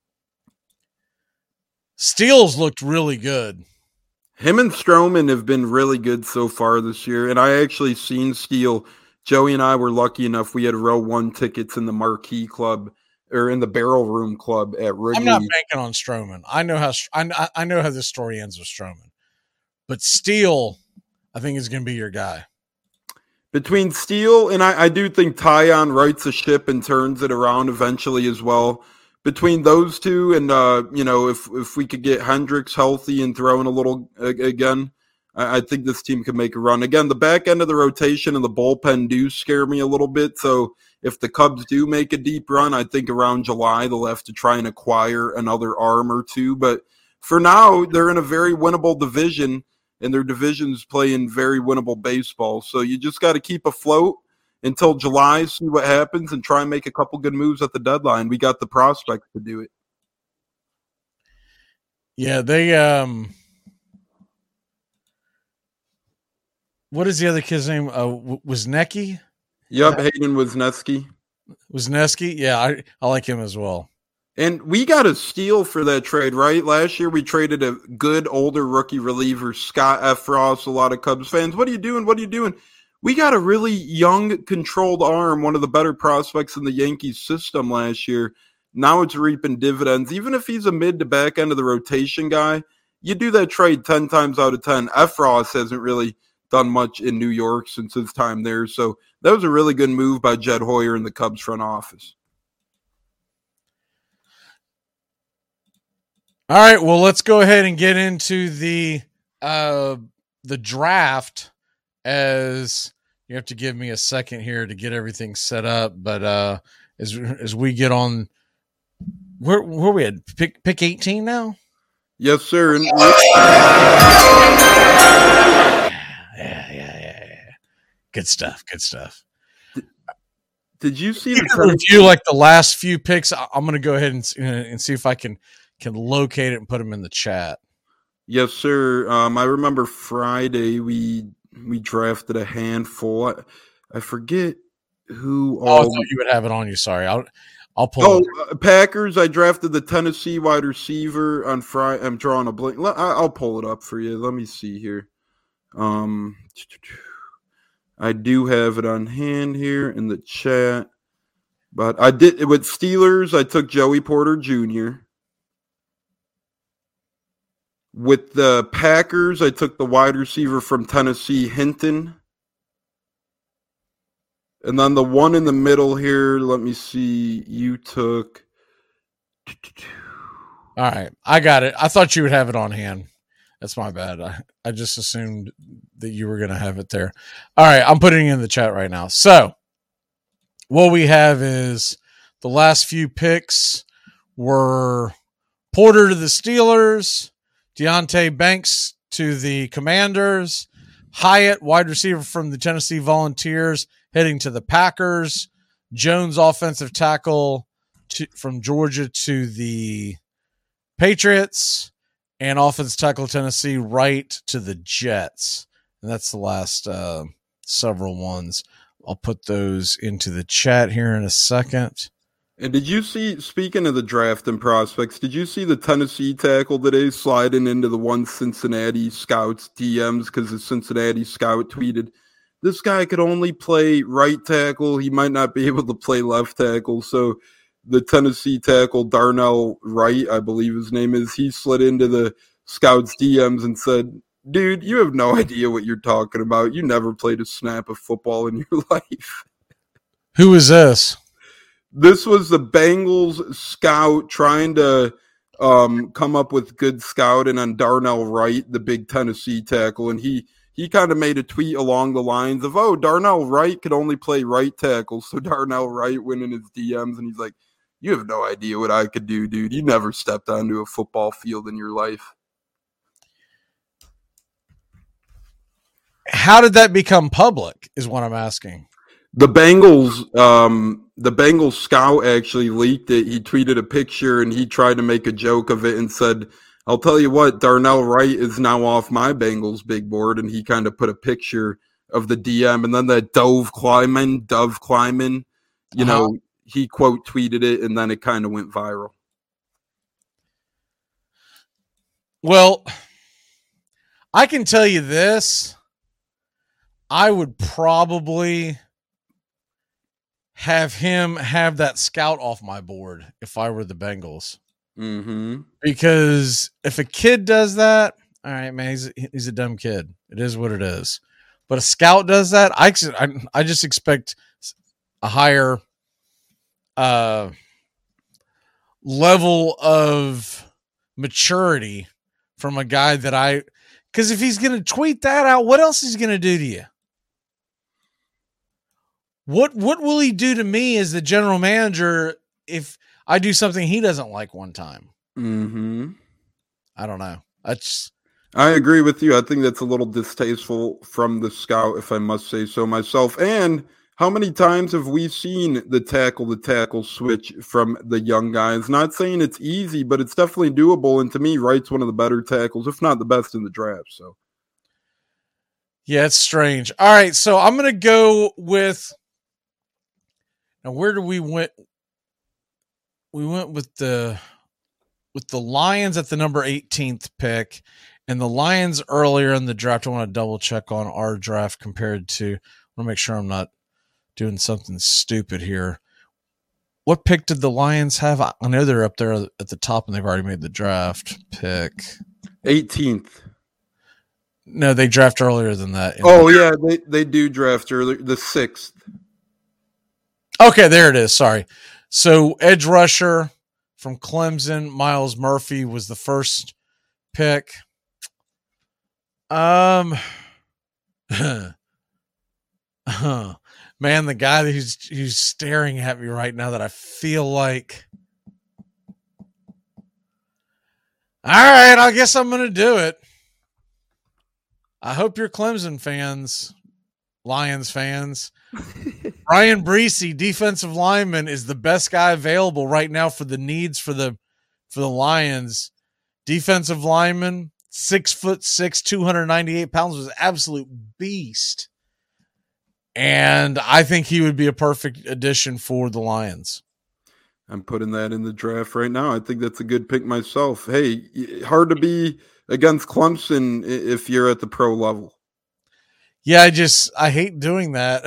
Steele's looked really good. Him and Stroman have been really good so far this year, and I actually seen Steele. Joey and I were lucky enough we had row one tickets in the Marquee Club or in the Barrel Room Club at Wrigley. I'm not banking on Stroman. I know how I, I know how this story ends with Stroman, but Steele, I think, is going to be your guy. Between Steele and I, I do think Taillon rights a ship and turns it around eventually as well. Between those two and, uh, you know, if if we could get Hendricks healthy and throwing a little uh, again, I, I think this team can make a run. Again, the back end of the rotation and the bullpen do scare me a little bit. So if the Cubs do make a deep run, I think around July they'll have to try and acquire another arm or two. But for now, they're in a very winnable division. And their division's playing very winnable baseball. So you just got to keep afloat until July, see what happens, and try and make a couple good moves at the deadline. We got the prospects to do it. Yeah, they um what is the other kid's name? Uh Wozniacki? Yep, Hayden Wozniacki. Wozniacki? Yeah, I, I like him as well. And we got a steal for that trade, right? Last year we traded a good older rookie reliever, Scott Effross. A lot of Cubs fans, what are you doing? What are you doing? We got a really young, controlled arm, one of the better prospects in the Yankees system last year. Now it's reaping dividends. Even if he's a mid to back end of the rotation guy, you do that trade ten times out of ten. Effross hasn't really done much in New York since his time there. So that was a really good move by Jed Hoyer in the Cubs front office. All right, well, let's go ahead and get into the uh, the draft. As you have to give me a second here to get everything set up, but uh, as as we get on, where where we at pick pick eighteen now? Yes, sir. And yeah, yeah, yeah, yeah. Good stuff. Good stuff. Did, did you see you the review like the last few picks? I'm going to go ahead and and see if I can. can locate it and put them in the chat. Yes, sir. Um, I remember Friday we we drafted a handful. I, I forget who. Oh, all... I thought you would have it on you. Sorry, I'll I'll pull. Oh, uh, Packers. I drafted the Tennessee wide receiver on Friday. I'm drawing a blank. I'll pull it up for you. Let me see here. Um, I do have it on hand here in the chat, but I did with Steelers. I took Joey Porter Junior With the Packers, I took the wide receiver from Tennessee, Hinton. And then the one in the middle here, let me see, you took... All right, I got it. I thought you would have it on hand. That's my bad. I, I just assumed that you were going to have it there. All right, I'm putting it in the chat right now. So what we have is the last few picks were Porter to the Steelers, Deonte Banks to the Commanders, Hyatt, wide receiver from the Tennessee Volunteers, heading to the Packers, Jones, offensive tackle to, from Georgia to the Patriots, and offensive tackle Tennessee Wright to the Jets. And that's the last uh, several ones. I'll put those into the chat here in a second. And did you see, speaking of the draft and prospects, did you see the Tennessee tackle today sliding into the one Cincinnati Scouts D Ms because the Cincinnati scout tweeted, this guy could only play right tackle. He might not be able to play left tackle. So the Tennessee tackle, Darnell Wright, I believe his name is, he slid into the Scouts D Ms and said, dude, you have no idea what you're talking about. You never played a snap of football in your life. Who is this? This was the Bengals scout trying to um, come up with good scouting on Darnell Wright, the big Tennessee tackle. And he, he kind of made a tweet along the lines of, oh, Darnell Wright could only play right tackle. So Darnell Wright went in his D Ms and he's like, you have no idea what I could do, dude. You never stepped onto a football field in your life. How did that become public is what I'm asking. The Bengals, um, the Bengals scout actually leaked it. He tweeted a picture and he tried to make a joke of it and said, I'll tell you what, Darnell Wright is now off my Bengals big board. And he kind of put a picture of the D M. And then that Dove Kleiman, Dove Kleiman, you uh-huh. know, he quote tweeted it and then it kind of went viral. Well, I can tell you this. I would probably have him have that scout off my board if I were the Bengals. Mm-hmm. Because if a kid does that, all right, man, he's, he's a dumb kid. It is what it is. But a scout does that, I, I, I just expect a higher uh, level of maturity from a guy that I... Because if he's going to tweet that out, what else is he going to do to you? What what will he do to me as the general manager if I do something he doesn't like one time? Mm-hmm. I don't know. That's. I agree with you. I think that's a little distasteful from the scout, if I must say so myself. And how many times have we seen the tackle-to-tackle switch from the young guys? Not saying it's easy, but it's definitely doable. And to me, Wright's one of the better tackles, if not the best in the draft. So, yeah, it's strange. All right, so I'm going to go with. Now, where do we went? We went with the with the Lions at the number eighteenth pick, and the Lions earlier in the draft. I want to double check on our draft compared to. I want to make sure I'm not doing something stupid here. What pick did the Lions have? I know they're up there at the top, and they've already made the draft pick. eighteenth. No, they draft earlier than that. Oh yeah, they they do draft earlier, the sixth. Okay, there it is. Sorry. So edge rusher from Clemson, Miles Murphy was the first pick. Um, man, the guy who's who's staring at me right now that I feel like. All right, I guess I'm going to do it. I hope you're Clemson fans, Lions fans. Brian Breesy, defensive lineman, is the best guy available right now for the needs for the for the Lions. Defensive lineman, six foot six, two hundred ninety-eight pounds, was an absolute beast. And I think he would be a perfect addition for the Lions. I'm putting that in the draft right now. I think that's a good pick myself. Hey, hard to be against Clemson if you're at the pro level. Yeah, I just I hate doing that.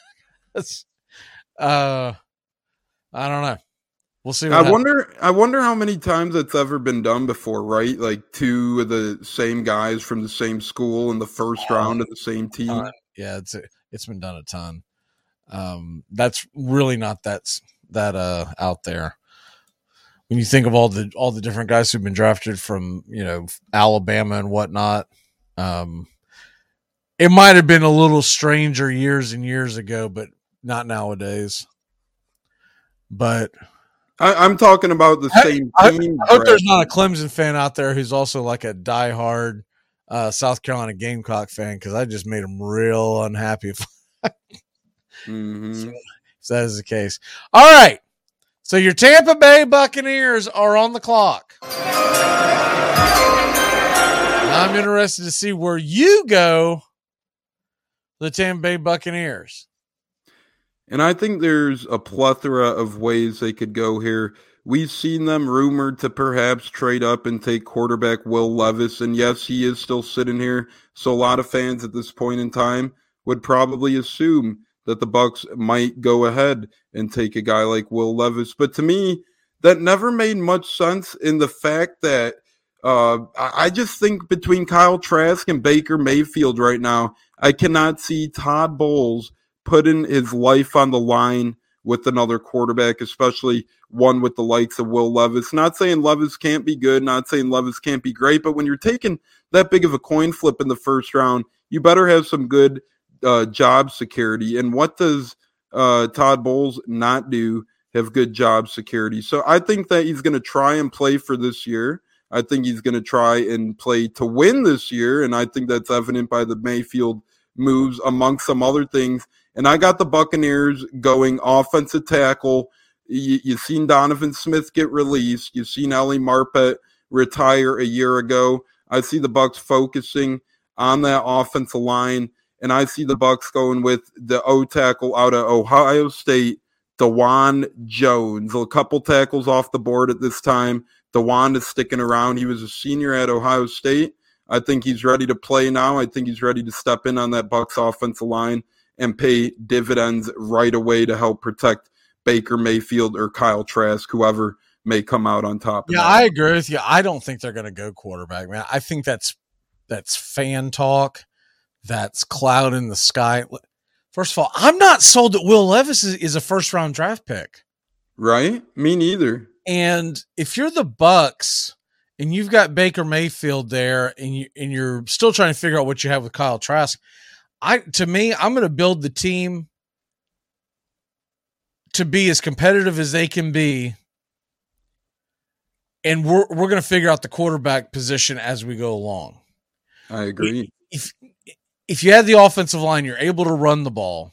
uh, I don't know. We'll see. What I happens. wonder. I wonder how many times it's ever been done before, right? Like two of the same guys from the same school in the first oh, round of the same team. Uh, yeah, it's it's been done a ton. Um, that's really not that that uh out there. When you think of all the all the different guys who've been drafted from, you know, Alabama and whatnot, um, it might have been a little stranger years and years ago, but not nowadays. But I, I'm talking about the same I, team. I, I hope there's not a Clemson fan out there who's also like a diehard uh, South Carolina Gamecock fan, because I just made them real unhappy if, mm-hmm. if that is the case. All right. So your Tampa Bay Buccaneers are on the clock. I'm interested to see where you go, the Tampa Bay Buccaneers. And I think there's a plethora of ways they could go here. We've seen them rumored to perhaps trade up and take quarterback Will Levis. And yes, he is still sitting here. So a lot of fans at this point in time would probably assume that the Bucs might go ahead and take a guy like Will Levis. But to me, that never made much sense in the fact that uh, I just think between Kyle Trask and Baker Mayfield right now, I cannot see Todd Bowles putting his life on the line with another quarterback, especially one with the likes of Will Levis. Not saying Levis can't be good, not saying Levis can't be great, but when you're taking that big of a coin flip in the first round, you better have some good uh, job security. And what does uh, Todd Bowles not do? Have good job security. So I think that he's going to try and play for this year. I think he's going to try and play to win this year, and I think that's evident by the Mayfield moves, among some other things. And I got the Buccaneers going offensive tackle. You, you've seen Donovan Smith get released. You've seen Ellie Marpet retire a year ago. I see the Bucs focusing on that offensive line, and I see the Bucs going with the O tackle out of Ohio State, DeJuan Jones. A couple tackles off the board at this time. DeJuan is sticking around. He was a senior at Ohio State. I think he's ready to play now. I think he's ready to step in on that Bucs offensive line and pay dividends right away to help protect Baker Mayfield or Kyle Trask, whoever may come out on top of Yeah, that. I agree with you. I don't think they're going to go quarterback, man. I think that's that's fan talk. That's cloud in the sky. First of all, I'm not sold that Will Levis is, is a first-round draft pick. Right? Me neither. And if you're the Bucs and you've got Baker Mayfield there and, you, and you're still trying to figure out what you have with Kyle Trask, I to me, I'm going to build the team to be as competitive as they can be, and we're we're going to figure out the quarterback position as we go along. I agree. If if you have the offensive line, you're able to run the ball,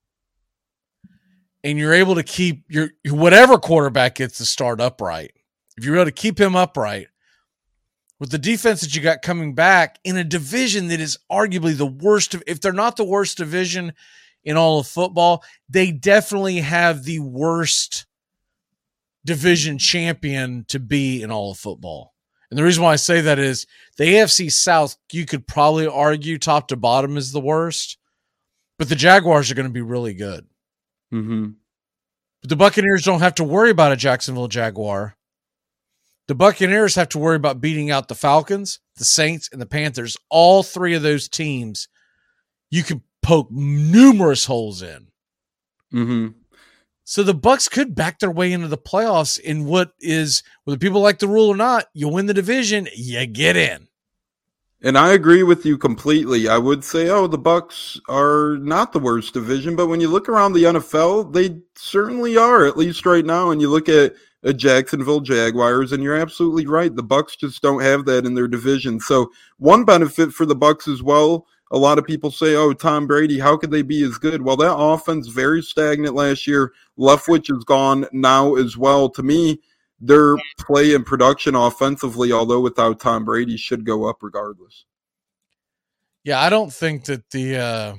and you're able to keep your whatever quarterback gets to start upright. If you're able to keep him upright, with the defense that you got coming back in a division that is arguably the worst, of, if they're not the worst division in all of football, they definitely have the worst division champion to be in all of football. And the reason why I say that is the A F C South, you could probably argue top to bottom is the worst, but the Jaguars are going to be really good. Mm-hmm. But the Buccaneers don't have to worry about a Jacksonville Jaguar. The Buccaneers have to worry about beating out the Falcons, the Saints, and the Panthers. All three of those teams, you can poke numerous holes in. Mm-hmm. So the Bucs could back their way into the playoffs in what is, whether people like the rule or not, you win the division, you get in. And I agree with you completely. I would say, oh, the Bucs are not the worst division, but when you look around the N F L, they certainly are, at least right now. And you look at a Jacksonville Jaguars, and you're absolutely right. The Bucs just don't have that in their division. So one benefit for the Bucs as well, a lot of people say, oh, Tom Brady, how could they be as good? Well, that offense very stagnant last year. Leftwich is gone now as well. To me, their play and production offensively, although without Tom Brady, should go up regardless. Yeah, I don't think that the uh,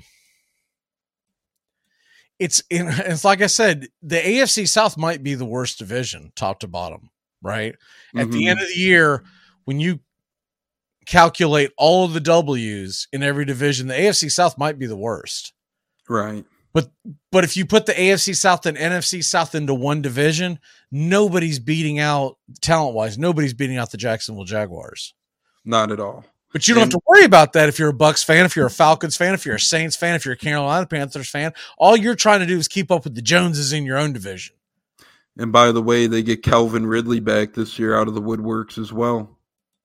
it's in, it's like I said, the A F C South might be the worst division, top to bottom, right? Mm-hmm. At the end of the year, when you calculate all of the W's in every division, the A F C South might be the worst. Right. But but if you put the A F C South and N F C South into one division, nobody's beating out, talent-wise, nobody's beating out the Jacksonville Jaguars. Not at all. But you don't and, have to worry about that if you're a Bucs fan, if you're a Falcons fan, if you're a Saints fan, if you're a Carolina Panthers fan. All you're trying to do is keep up with the Joneses in your own division. And by the way, they get Calvin Ridley back this year out of the woodworks as well.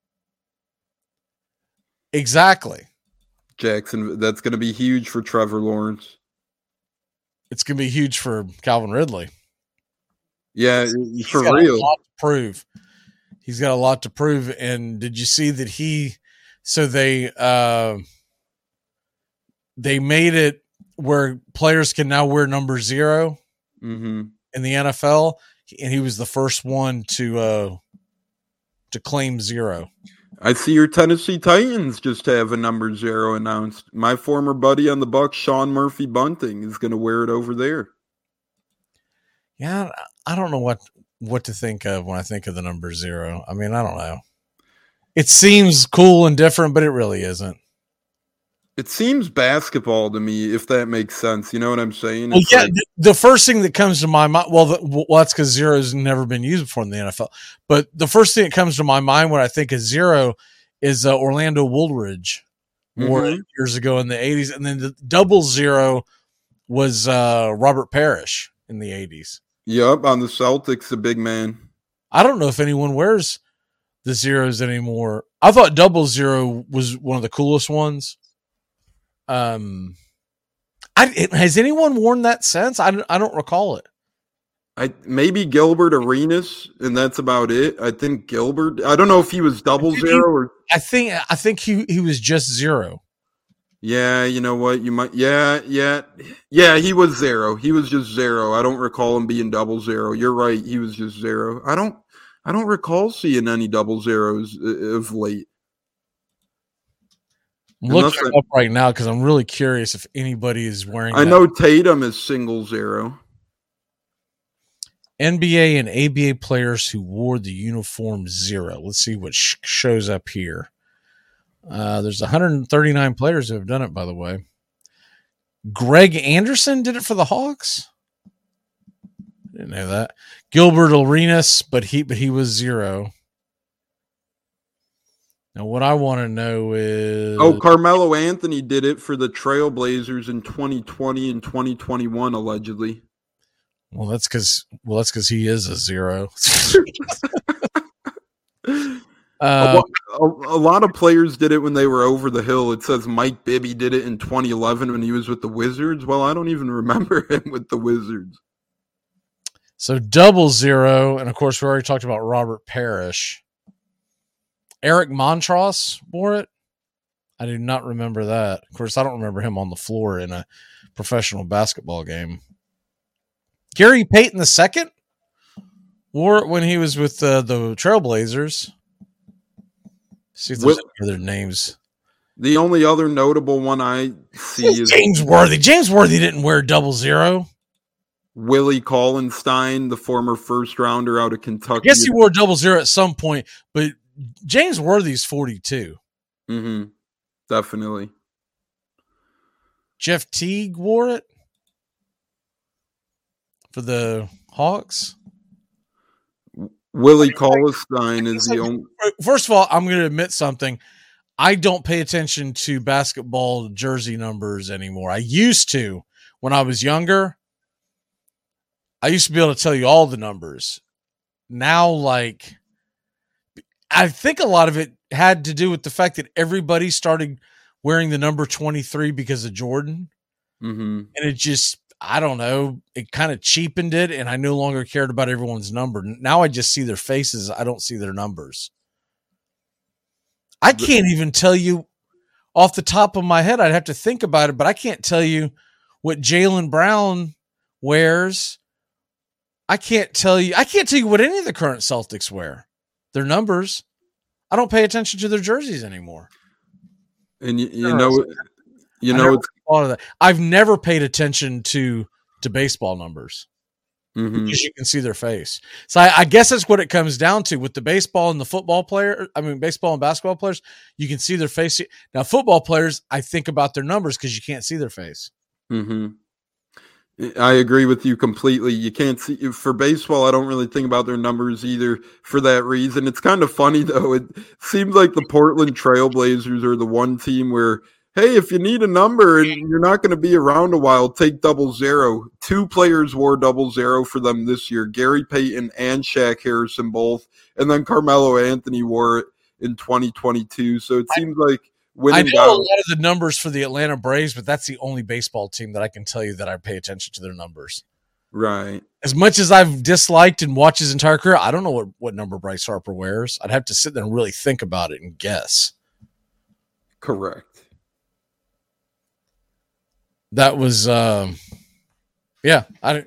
Exactly. Jackson, that's going to be huge for Trevor Lawrence. It's going to be huge for Calvin Ridley. Yeah, He's for got real. A lot to prove. He's got a lot to prove. And did you see that he, so they, uh, they made it where players can now wear number zero mm-hmm. in the N F L. and he was the first one to uh, to claim zero. I see your Tennessee Titans just have a number zero announced. My former buddy on the Bucs, Sean Murphy Bunting, is going to wear it over there. Yeah, I don't know what what to think of when I think of the number zero. I mean, I don't know. It seems cool and different, but it really isn't. It seems basketball to me, if that makes sense. You know what I'm saying? Well, It's yeah, like- the, the first thing that comes to my mind, well, the, well that's because zero has never been used before in the N F L. But the first thing that comes to my mind when I think of zero is uh, Orlando Woolridge wore it Mhm. years ago in the eighties. And then the double zero was uh, Robert Parrish in the eighties. Yep, on the Celtics, the big man. I don't know if anyone wears the zeros anymore. I thought double zero was one of the coolest ones. Um, I it, has anyone worn that since? I don't, I don't recall it. I maybe Gilbert Arenas, and that's about it. I think Gilbert. I don't know if he was double zero or. I think I think he he was just zero. Yeah, you know what? You might. Yeah, yeah, yeah. He was zero. He was just zero. I don't recall him being double zero. You're right. He was just zero. I don't. I don't recall seeing any double zeros uh, of late. I'm looking Unless it up right now because I'm really curious if anybody is wearing. I that. know Tatum is single zero. N B A and A B A players who wore the uniform zero. Let's see what sh- shows up here. Uh, there's one hundred thirty-nine players who have done it, by the way. Greg Anderson did it for the Hawks. Didn't know that. Gilbert Arenas, but he but he was zero. Now, what I want to know is Oh, Carmelo Anthony did it for the Trailblazers in twenty twenty and twenty twenty-one, allegedly. well, that's because well, that's because he is a zero. a, uh, a, a lot of players did it when they were over the hill. It says Mike Bibby did it in twenty eleven when he was with the Wizards. Well, I don't even remember him with the Wizards. So double zero, and of course we already talked about Robert Parrish. Eric Montross wore it. I do not remember that. Of course, I don't remember him on the floor in a professional basketball game. Gary Payton the second wore it when he was with uh, the Trailblazers. See if there's Will- any other names. The only other notable one I see is James Worthy. James Worthy didn't wear double zero. Willie Collinstein, the former first rounder out of I Kentucky. guess he wore double zero at some point, but James Worthy's forty-two. Mm-hmm. Definitely. Jeff Teague wore it for the Hawks. Willie Collinstein is the only. First of all, I'm going to admit something. I don't pay attention to basketball jersey numbers anymore. I used to when I was younger. I used to be able to tell you all the numbers. Now, like, I think a lot of it had to do with the fact that everybody started wearing the number twenty-three because of Jordan. Mm-hmm. And it just, I don't know, it kind of cheapened it, and I no longer cared about everyone's number. Now I just see their faces. I don't see their numbers. I can't even tell you off the top of my head. I'd have to think about it, but I can't tell you what Jaylen Brown wears. I can't tell you. I can't tell you what any of the current Celtics wear. Their numbers. I don't pay attention to their jerseys anymore. And you, you know, you I know, never it's thought of that. I've never paid attention to to baseball numbers mhm. because you can see their face. So I, I guess that's what it comes down to with the baseball and the football player. I mean, baseball and basketball players, you can see their face. Now, football players, I think about their numbers because you can't see their face. Mm-hmm. I agree with you completely. You can't see for baseball. I don't really think about their numbers either for that reason. It's kind of funny though. It seems like the Portland Trailblazers are the one team where, hey, if you need a number and you're not going to be around a while, take double zero. Two players wore double zero for them this year, Gary Payton and Shaq Harrison both. And then Carmelo Anthony wore it in twenty twenty-two. So it seems like I know down. a lot of the numbers for the Atlanta Braves, but that's the only baseball team that I can tell you that I pay attention to their numbers. Right. As much as I've disliked and watched his entire career, I don't know what, what number Bryce Harper wears. I'd have to sit there and really think about it and guess. Correct. That was, um, yeah. I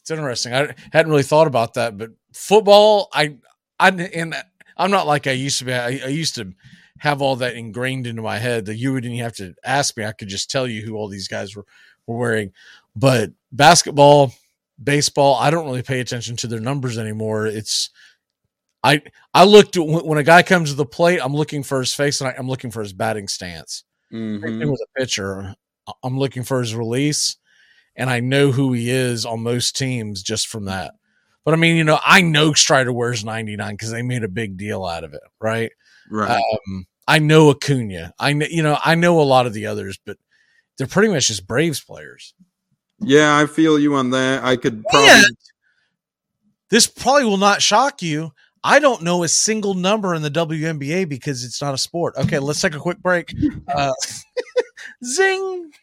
It's interesting. I hadn't really thought about that, but football, I, I, and I'm not like I used to be. I, I used to have all that ingrained into my head that you wouldn't have to ask me. I could just tell you who all these guys were, were wearing. But basketball, baseball, I don't really pay attention to their numbers anymore. It's, I, I looked at when a guy comes to the plate, I'm looking for his face and I, I'm looking for his batting stance. Mm-hmm. Same thing with a pitcher. I'm looking for his release, and I know who he is on most teams just from that. But I mean, you know, I know Strider wears ninety-nine because they made a big deal out of it, right? Right. Um, I know Acuna. I know, you know, I know a lot of the others, but they're pretty much just Braves players. Yeah, I feel you on that. I could probably. And this probably will not shock you. I don't know a single number in the W N B A because it's not a sport. Okay, let's take a quick break. Uh, zing.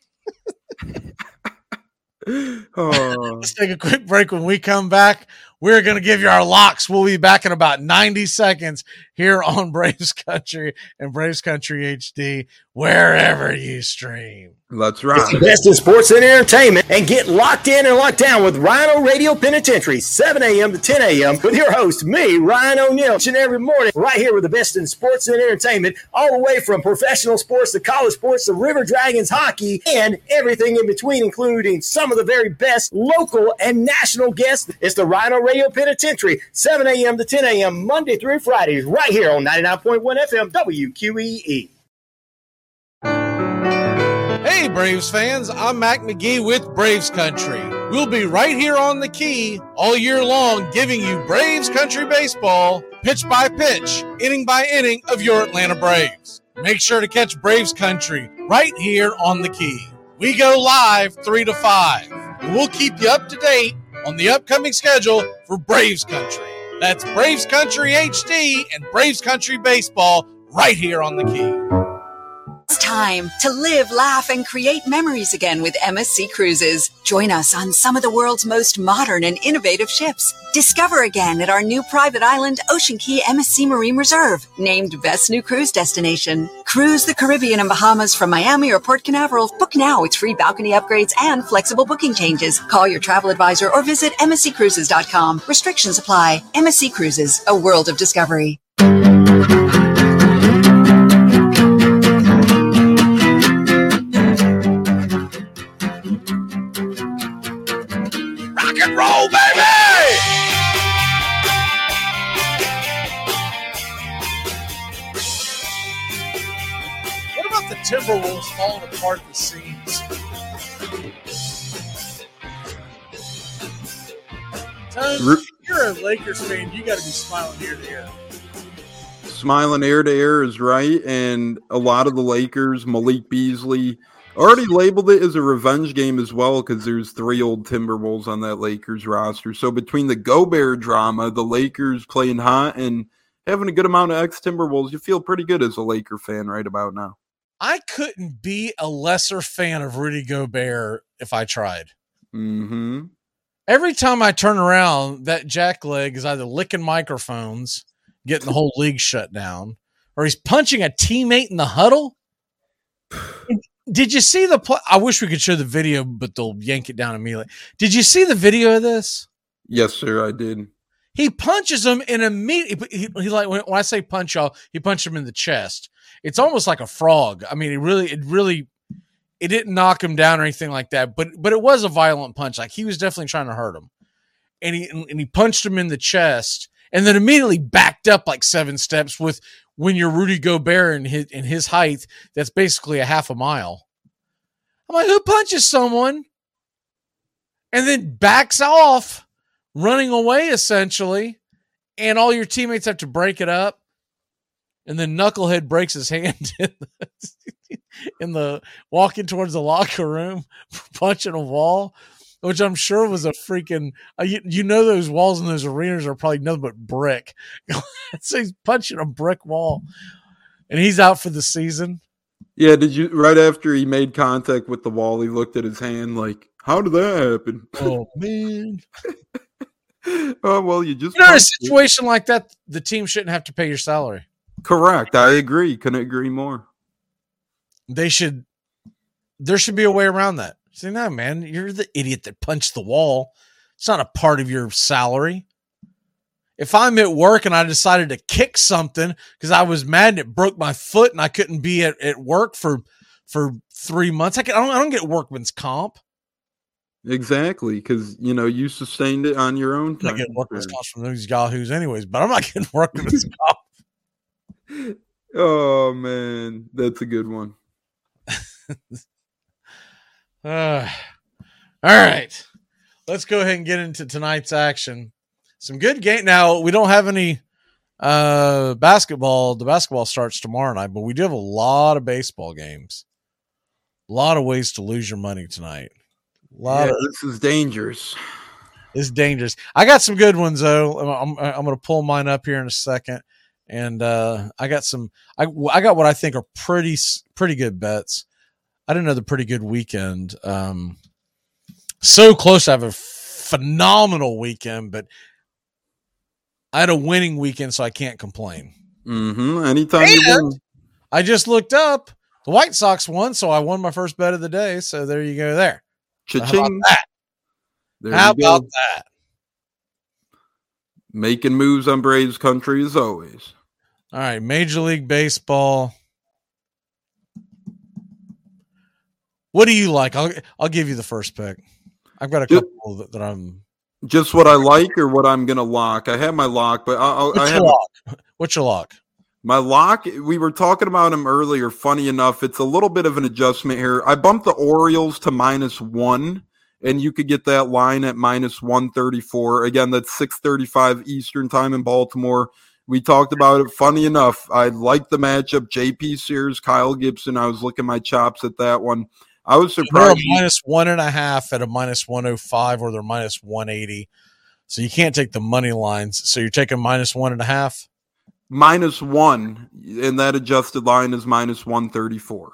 Oh. Let's take a quick break. When we come back, we're going to give you our locks. We'll be back in about ninety seconds here on Braves Country and Braves Country H D, wherever you stream. Let's rock. It's the best in sports and entertainment, and get locked in and locked down with Rhino Radio Penitentiary, seven a.m. to ten a.m. with your host, me, Ryan O'Neal, each and every morning, right here with the best in sports and entertainment, all the way from professional sports to college sports to River Dragons hockey and everything in between, including some of the very best local and national guests. It's the Rhino Radio Penitentiary, seven a.m. to ten a.m. Monday through Fridays, right here on ninety-nine point one F M W Q E E. Hey, Braves fans, I'm Mac McGee with Braves Country. We'll be right here on the key all year long, giving you Braves Country baseball, pitch by pitch, inning by inning of your Atlanta Braves. Make sure to catch Braves Country right here on the key. We go live three to five, and we'll keep you up to date on the upcoming schedule for Braves Country. That's Braves Country H D and Braves Country baseball right here on the key. It's time to live, laugh, and create memories again with M S C Cruises. Join us on some of the world's most modern and innovative ships. Discover again at our new private island, Ocean Key M S C Marine Reserve, named Best New Cruise Destination. Cruise the Caribbean and Bahamas from Miami or Port Canaveral. Book now with free balcony upgrades and flexible booking changes. Call your travel advisor or visit M S C cruises dot com. Restrictions apply. M S C Cruises, a world of discovery. Rock and roll, baby! What about the Timberwolves falling apart at the seams? Tone, if you're a Lakers fan, you got to be smiling ear to ear. Smiling ear to ear is right, and a lot of the Lakers, Malik Beasley, already labeled it as a revenge game as well because there's three old Timberwolves on that Lakers roster. So between the Gobert drama, the Lakers playing hot, and having a good amount of ex-Timberwolves, you feel pretty good as a Laker fan right about now. I couldn't be a lesser fan of Rudy Gobert if I tried. Mm-hmm. Every time I turn around, that jackleg is either licking microphones, getting the whole league shut down, or he's punching a teammate in the huddle. Did you see the play? I wish we could show the video, but they'll yank it down immediately. Did you see the video of this? Yes, sir, I did. He punches him and immediately, he, he like, when, when I say punch y'all, he punched him in the chest. It's almost like a frog. I mean, it really, it really, it didn't knock him down or anything like that, but, but it was a violent punch. Like he was definitely trying to hurt him. And he, and he punched him in the chest and then immediately backed up like seven steps with, when you're Rudy Gobert in his, in his height, that's basically a half a mile. I'm like, who punches someone and then backs off, running away essentially, and all your teammates have to break it up, and then Knucklehead breaks his hand in the, in the walking towards the locker room, punching a wall, which I'm sure was a freaking, uh, you, you know, those walls in those arenas are probably nothing but brick. So he's punching a brick wall, and he's out for the season. Yeah, did you, right after he made contact with the wall, he looked at his hand like, how did that happen? Oh, man. Oh, well, you just... You know, in a situation like that, the team shouldn't have to pay your salary. Correct. I agree. Couldn't agree more. They should, there should be a way around that. Say, no, man, you're the idiot that punched the wall. It's not a part of your salary. If I'm at work and I decided to kick something because I was mad and it broke my foot and I couldn't be at, at work for for three months, I, can, I, don't, I don't get workman's comp. Exactly, because, you know, you sustained it on your own time. I'm not getting workman's comp from those yahoos anyways, but I'm not getting workman's comp. Oh, man. That's a good one. uh, all right. Let's go ahead and get into tonight's action. Some good game. Now, we don't have any uh, basketball. The basketball starts tomorrow night, but we do have a lot of baseball games. A lot of ways to lose your money tonight. A lot yeah, of, this is dangerous. It's dangerous. I got some good ones, though. I'm, I'm, I'm going to pull mine up here in a second. And uh, I got some I, – I got what I think are pretty pretty good bets. I didn't know the pretty good weekend. Um, so close to have a phenomenal weekend, but I had a winning weekend, so I can't complain. Mm-hmm. Anytime and you win. I just looked up. The White Sox won, so I won my first bet of the day. So there you go there. So how about that? There how you go. about that? Making moves on Braves country as always. All right, Major League Baseball. What do you like? I'll I'll give you the first pick. I've got a just, couple that, that I'm. Just what I like or what I'm gonna lock. I have my lock, but I'll, What's I your have lock? What's your lock? My lock. We were talking about him earlier. Funny enough, it's a little bit of an adjustment here. I bumped the Orioles to minus one, and you could get that line at minus one thirty-four. Again, that's six thirty-five Eastern time in Baltimore. We talked about it. Funny enough, I like the matchup. J P Sears, Kyle Gibson. I was licking my chops at that one. I was surprised. They're a minus one and a half at a minus one oh five, or they're minus one eighty. So you can't take the money lines. So you're taking minus one and a half? Minus one, and that adjusted line is minus one thirty-four.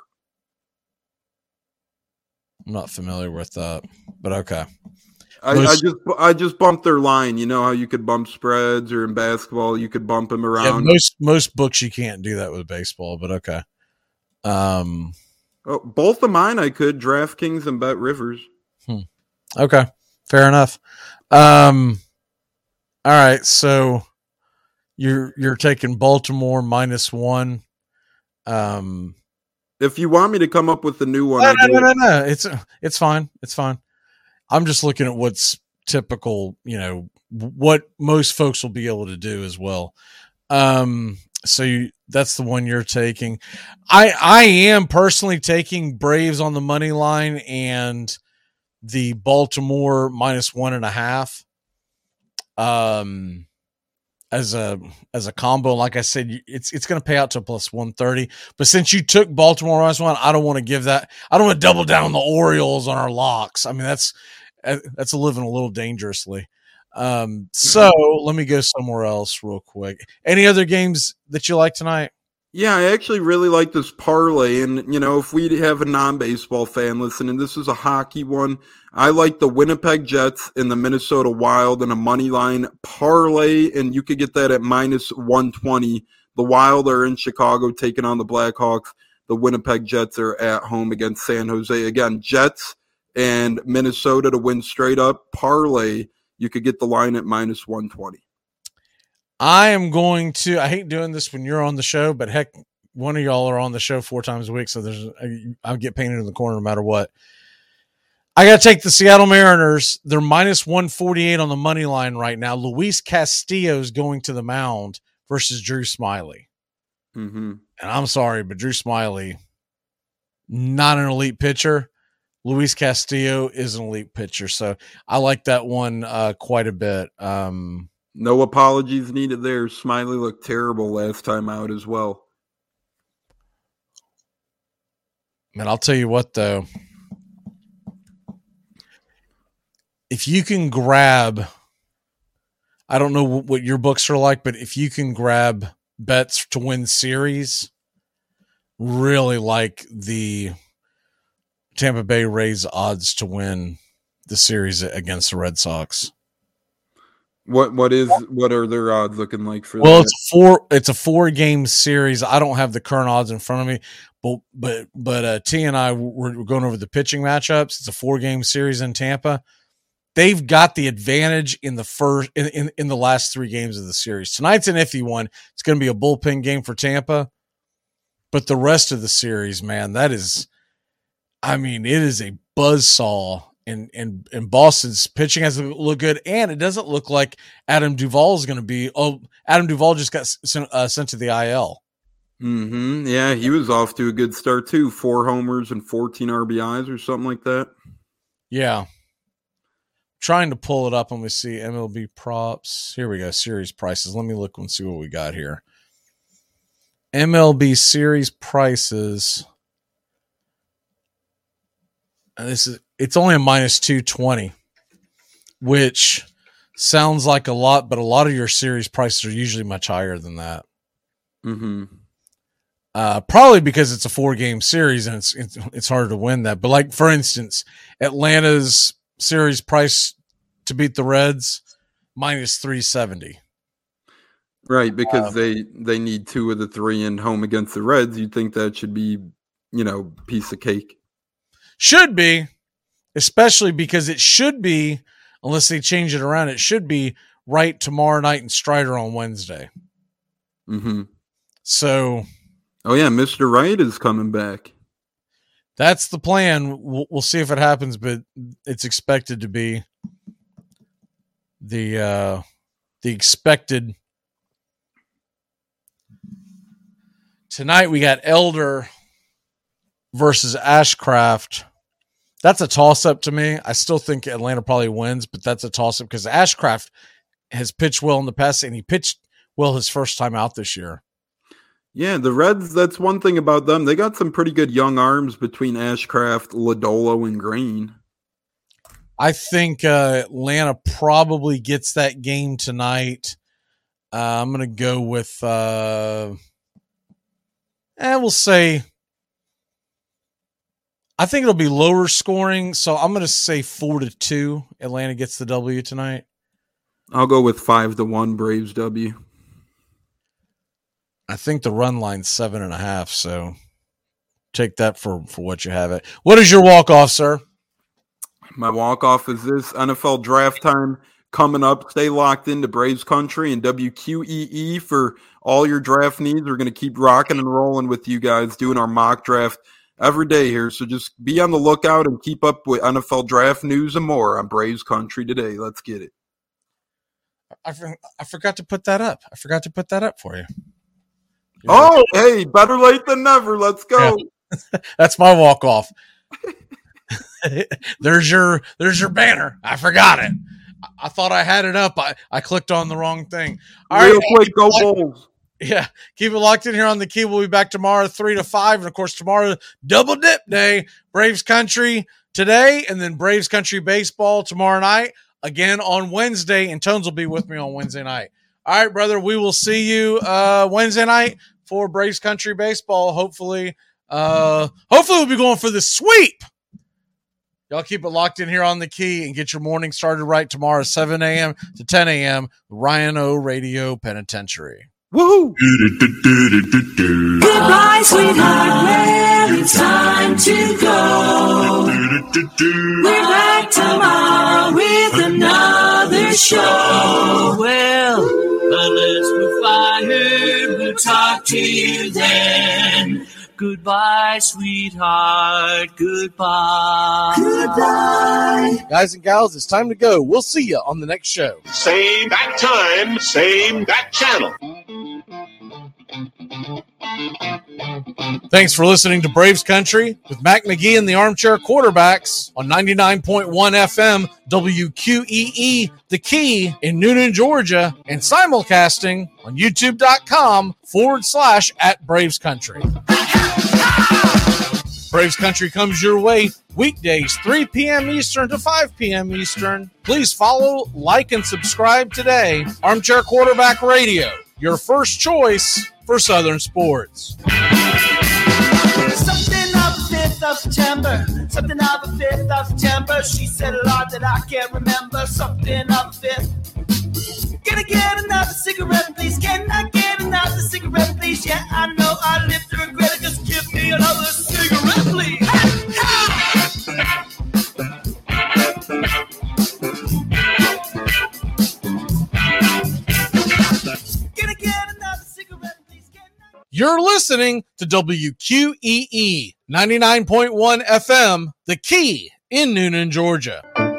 I'm not familiar with that, but okay. I, Most, I just I just bumped their line. You know how you could bump spreads, or in basketball you could bump them around. Yeah, most most books you can't do that with baseball, but okay. Um, oh, both of mine I could DraftKings and Bet Rivers. Hmm. Okay, fair enough. Um, all right, so you're you're taking Baltimore minus one. Um, if you want me to come up with the new one, no, I no, do. no, no, no, it's it's fine, it's fine. I'm just looking at what's typical, you know, what most folks will be able to do as well. Um, so you, that's the one you're taking. I I am personally taking Braves on the money line and the Baltimore minus one and a half. Um, as a as a combo, like I said, it's it's going to pay out to plus one thirty. But since you took Baltimore minus one, I don't want to give that. I don't want to double down on the Orioles on our locks. I mean, that's that's living a little dangerously. Um, so let me go somewhere else real quick. Any other games that you like tonight? Yeah, I actually really like this parlay. And, you know, if we have a non-baseball fan listening, this is a hockey one. I like the Winnipeg Jets and the Minnesota Wild in a money line parlay, and you could get that at minus one twenty. The Wild are in Chicago taking on the Blackhawks. The Winnipeg Jets are at home against San Jose. Again, Jets and Minnesota to win straight up parlay. You could get the line at minus one twenty. I am going to, I hate doing this when you're on the show, but heck, one of y'all are on the show four times a week. So there's, I'll get painted in the corner no matter what. I got to take the Seattle Mariners. They're minus one forty-eight on the money line right now. Luis Castillo is going to the mound versus Drew Smyly. Mm-hmm. And I'm sorry, but Drew Smyly, not an elite pitcher. Luis Castillo is an elite pitcher. So I like that one uh, quite a bit. Um, No apologies needed there. Smiley looked terrible last time out as well. Man, I'll tell you what, though. If you can grab, I don't know what your books are like, but if you can grab bets to win series, really like the Tampa Bay Rays odds to win the series against the Red Sox. What what is what are their odds looking like for well, that? it's a four it's a four game series. I don't have the current odds in front of me, but but but uh, T and I were, were going over the pitching matchups. It's a four game series in Tampa. they've got the advantage in the first in, in, in the last three games of the series. Tonight's an iffy one. It's going to be a bullpen game for Tampa, but the rest of the series, man, that is, I mean, it is a buzzsaw. And and and Boston's pitching has to look good, and it doesn't look like Adam Duvall is going to be. Oh, Adam Duvall just got sent, uh, sent to the I L. Mm-hmm. Yeah, he was off to a good start too. Four homers and fourteen R B Is or something like that. Yeah. Trying to pull it up. Let me see. M L B props. Here we go. Series prices. Let me look and see what we got here. M L B series prices. And this is it's only a minus two twenty, which sounds like a lot, but a lot of your series prices are usually much higher than that. Mm-hmm. Uh, probably because it's a four game series and it's, it's it's harder to win that. But like for instance, Atlanta's series price to beat the Reds minus three seventy. Right, because um, they they need two of the three in home against the Reds. You'd think that should be, you know, piece of cake. Should be, especially because it should be, unless they change it around, it should be Wright tomorrow night and Strider on Wednesday. Mm-hmm. So, oh yeah, Mister Wright is coming back. That's the plan. We'll, we'll see if it happens, but it's expected to be the uh, the expected. Tonight we got Elder versus Ashcraft. That's a toss-up to me. I still think Atlanta probably wins, but that's a toss-up because Ashcraft has pitched well in the past, and he pitched well his first time out this year. Yeah, the Reds, that's one thing about them. They got some pretty good young arms between Ashcraft, Lodolo, and Green. I think uh, Atlanta probably gets that game tonight. Uh, I'm going to go with, uh, eh, we'll say, I think it'll be lower scoring, so I'm going to say four to two. Atlanta gets the W tonight. I'll go with five to one Braves W. I think the run line's seven and a half, so take that for, for what you have it. What is your walk-off, sir? My walk-off is this N F L draft time coming up. Stay locked into Braves Country and W Q E E for all your draft needs. We're going to keep rocking and rolling with you guys, doing our mock draft every day here. So just be on the lookout and keep up with N F L draft news and more on Braves Country today. Let's get it. I, for, I forgot to put that up. I forgot to put that up for you. You're oh, right. Hey, better late than never. Let's go. Yeah. That's my walk-off. there's your there's your banner. I forgot it. I, I thought I had it up. I, I clicked on the wrong thing. All Real right, quick, go Bulls. Yeah, keep it locked in here on the key. We'll be back tomorrow, three to five. And, of course, tomorrow, double dip day. Braves Country today, and then Braves Country baseball tomorrow night. Again on Wednesday, and Tones will be with me on Wednesday night. All right, brother, we will see you uh, Wednesday night for Braves Country baseball. Hopefully, uh, hopefully we'll be going for the sweep. Y'all keep it locked in here on the key and get your morning started right tomorrow, seven a.m. to ten a.m. Ryan O Radio Penitentiary. Woohoo! Goodbye, sweetheart. Well, it's time to go. We're back tomorrow with another show. Well, unless we're fired, we'll talk to you then. Goodbye, sweetheart. Goodbye. Goodbye. Guys and gals, it's time to go. We'll see you on the next show. Same bat time, same bat channel. Thanks for listening to Braves Country with Mac McGee and the Armchair Quarterbacks on ninety-nine point one F M W Q E E, The Key in Noonan, Georgia, and simulcasting on youtube.com forward slash at Braves Country. Braves Country comes your way weekdays, three p.m. Eastern to five p.m. Eastern. Please follow, like, and subscribe today. Armchair Quarterback Radio, your first choice for Southern sports. Something of the fifth of September. Something of the fifth of September. She said a lot that I can't remember. Something of the fifth. Can I get another cigarette, please? Can I get another cigarette, please? Yeah, I know I live to regret it. Just give me another cigarette, please. Ha, ha! You're listening to W Q E E ninety-nine point one F M, The Key in Noonan, Georgia.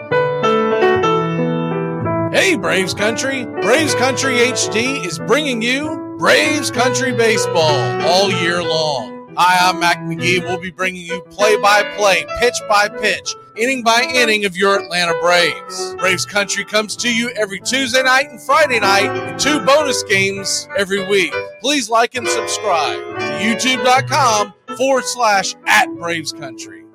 Hey, Braves Country. Braves Country H D is bringing you Braves Country Baseball all year long. Hi, I'm Mac McGee. We'll be bringing you play-by-play, pitch-by-pitch, inning-by-inning of your Atlanta Braves. Braves Country comes to you every Tuesday night and Friday night, and two bonus games every week. Please like and subscribe to youtube.com forward slash at Braves Country.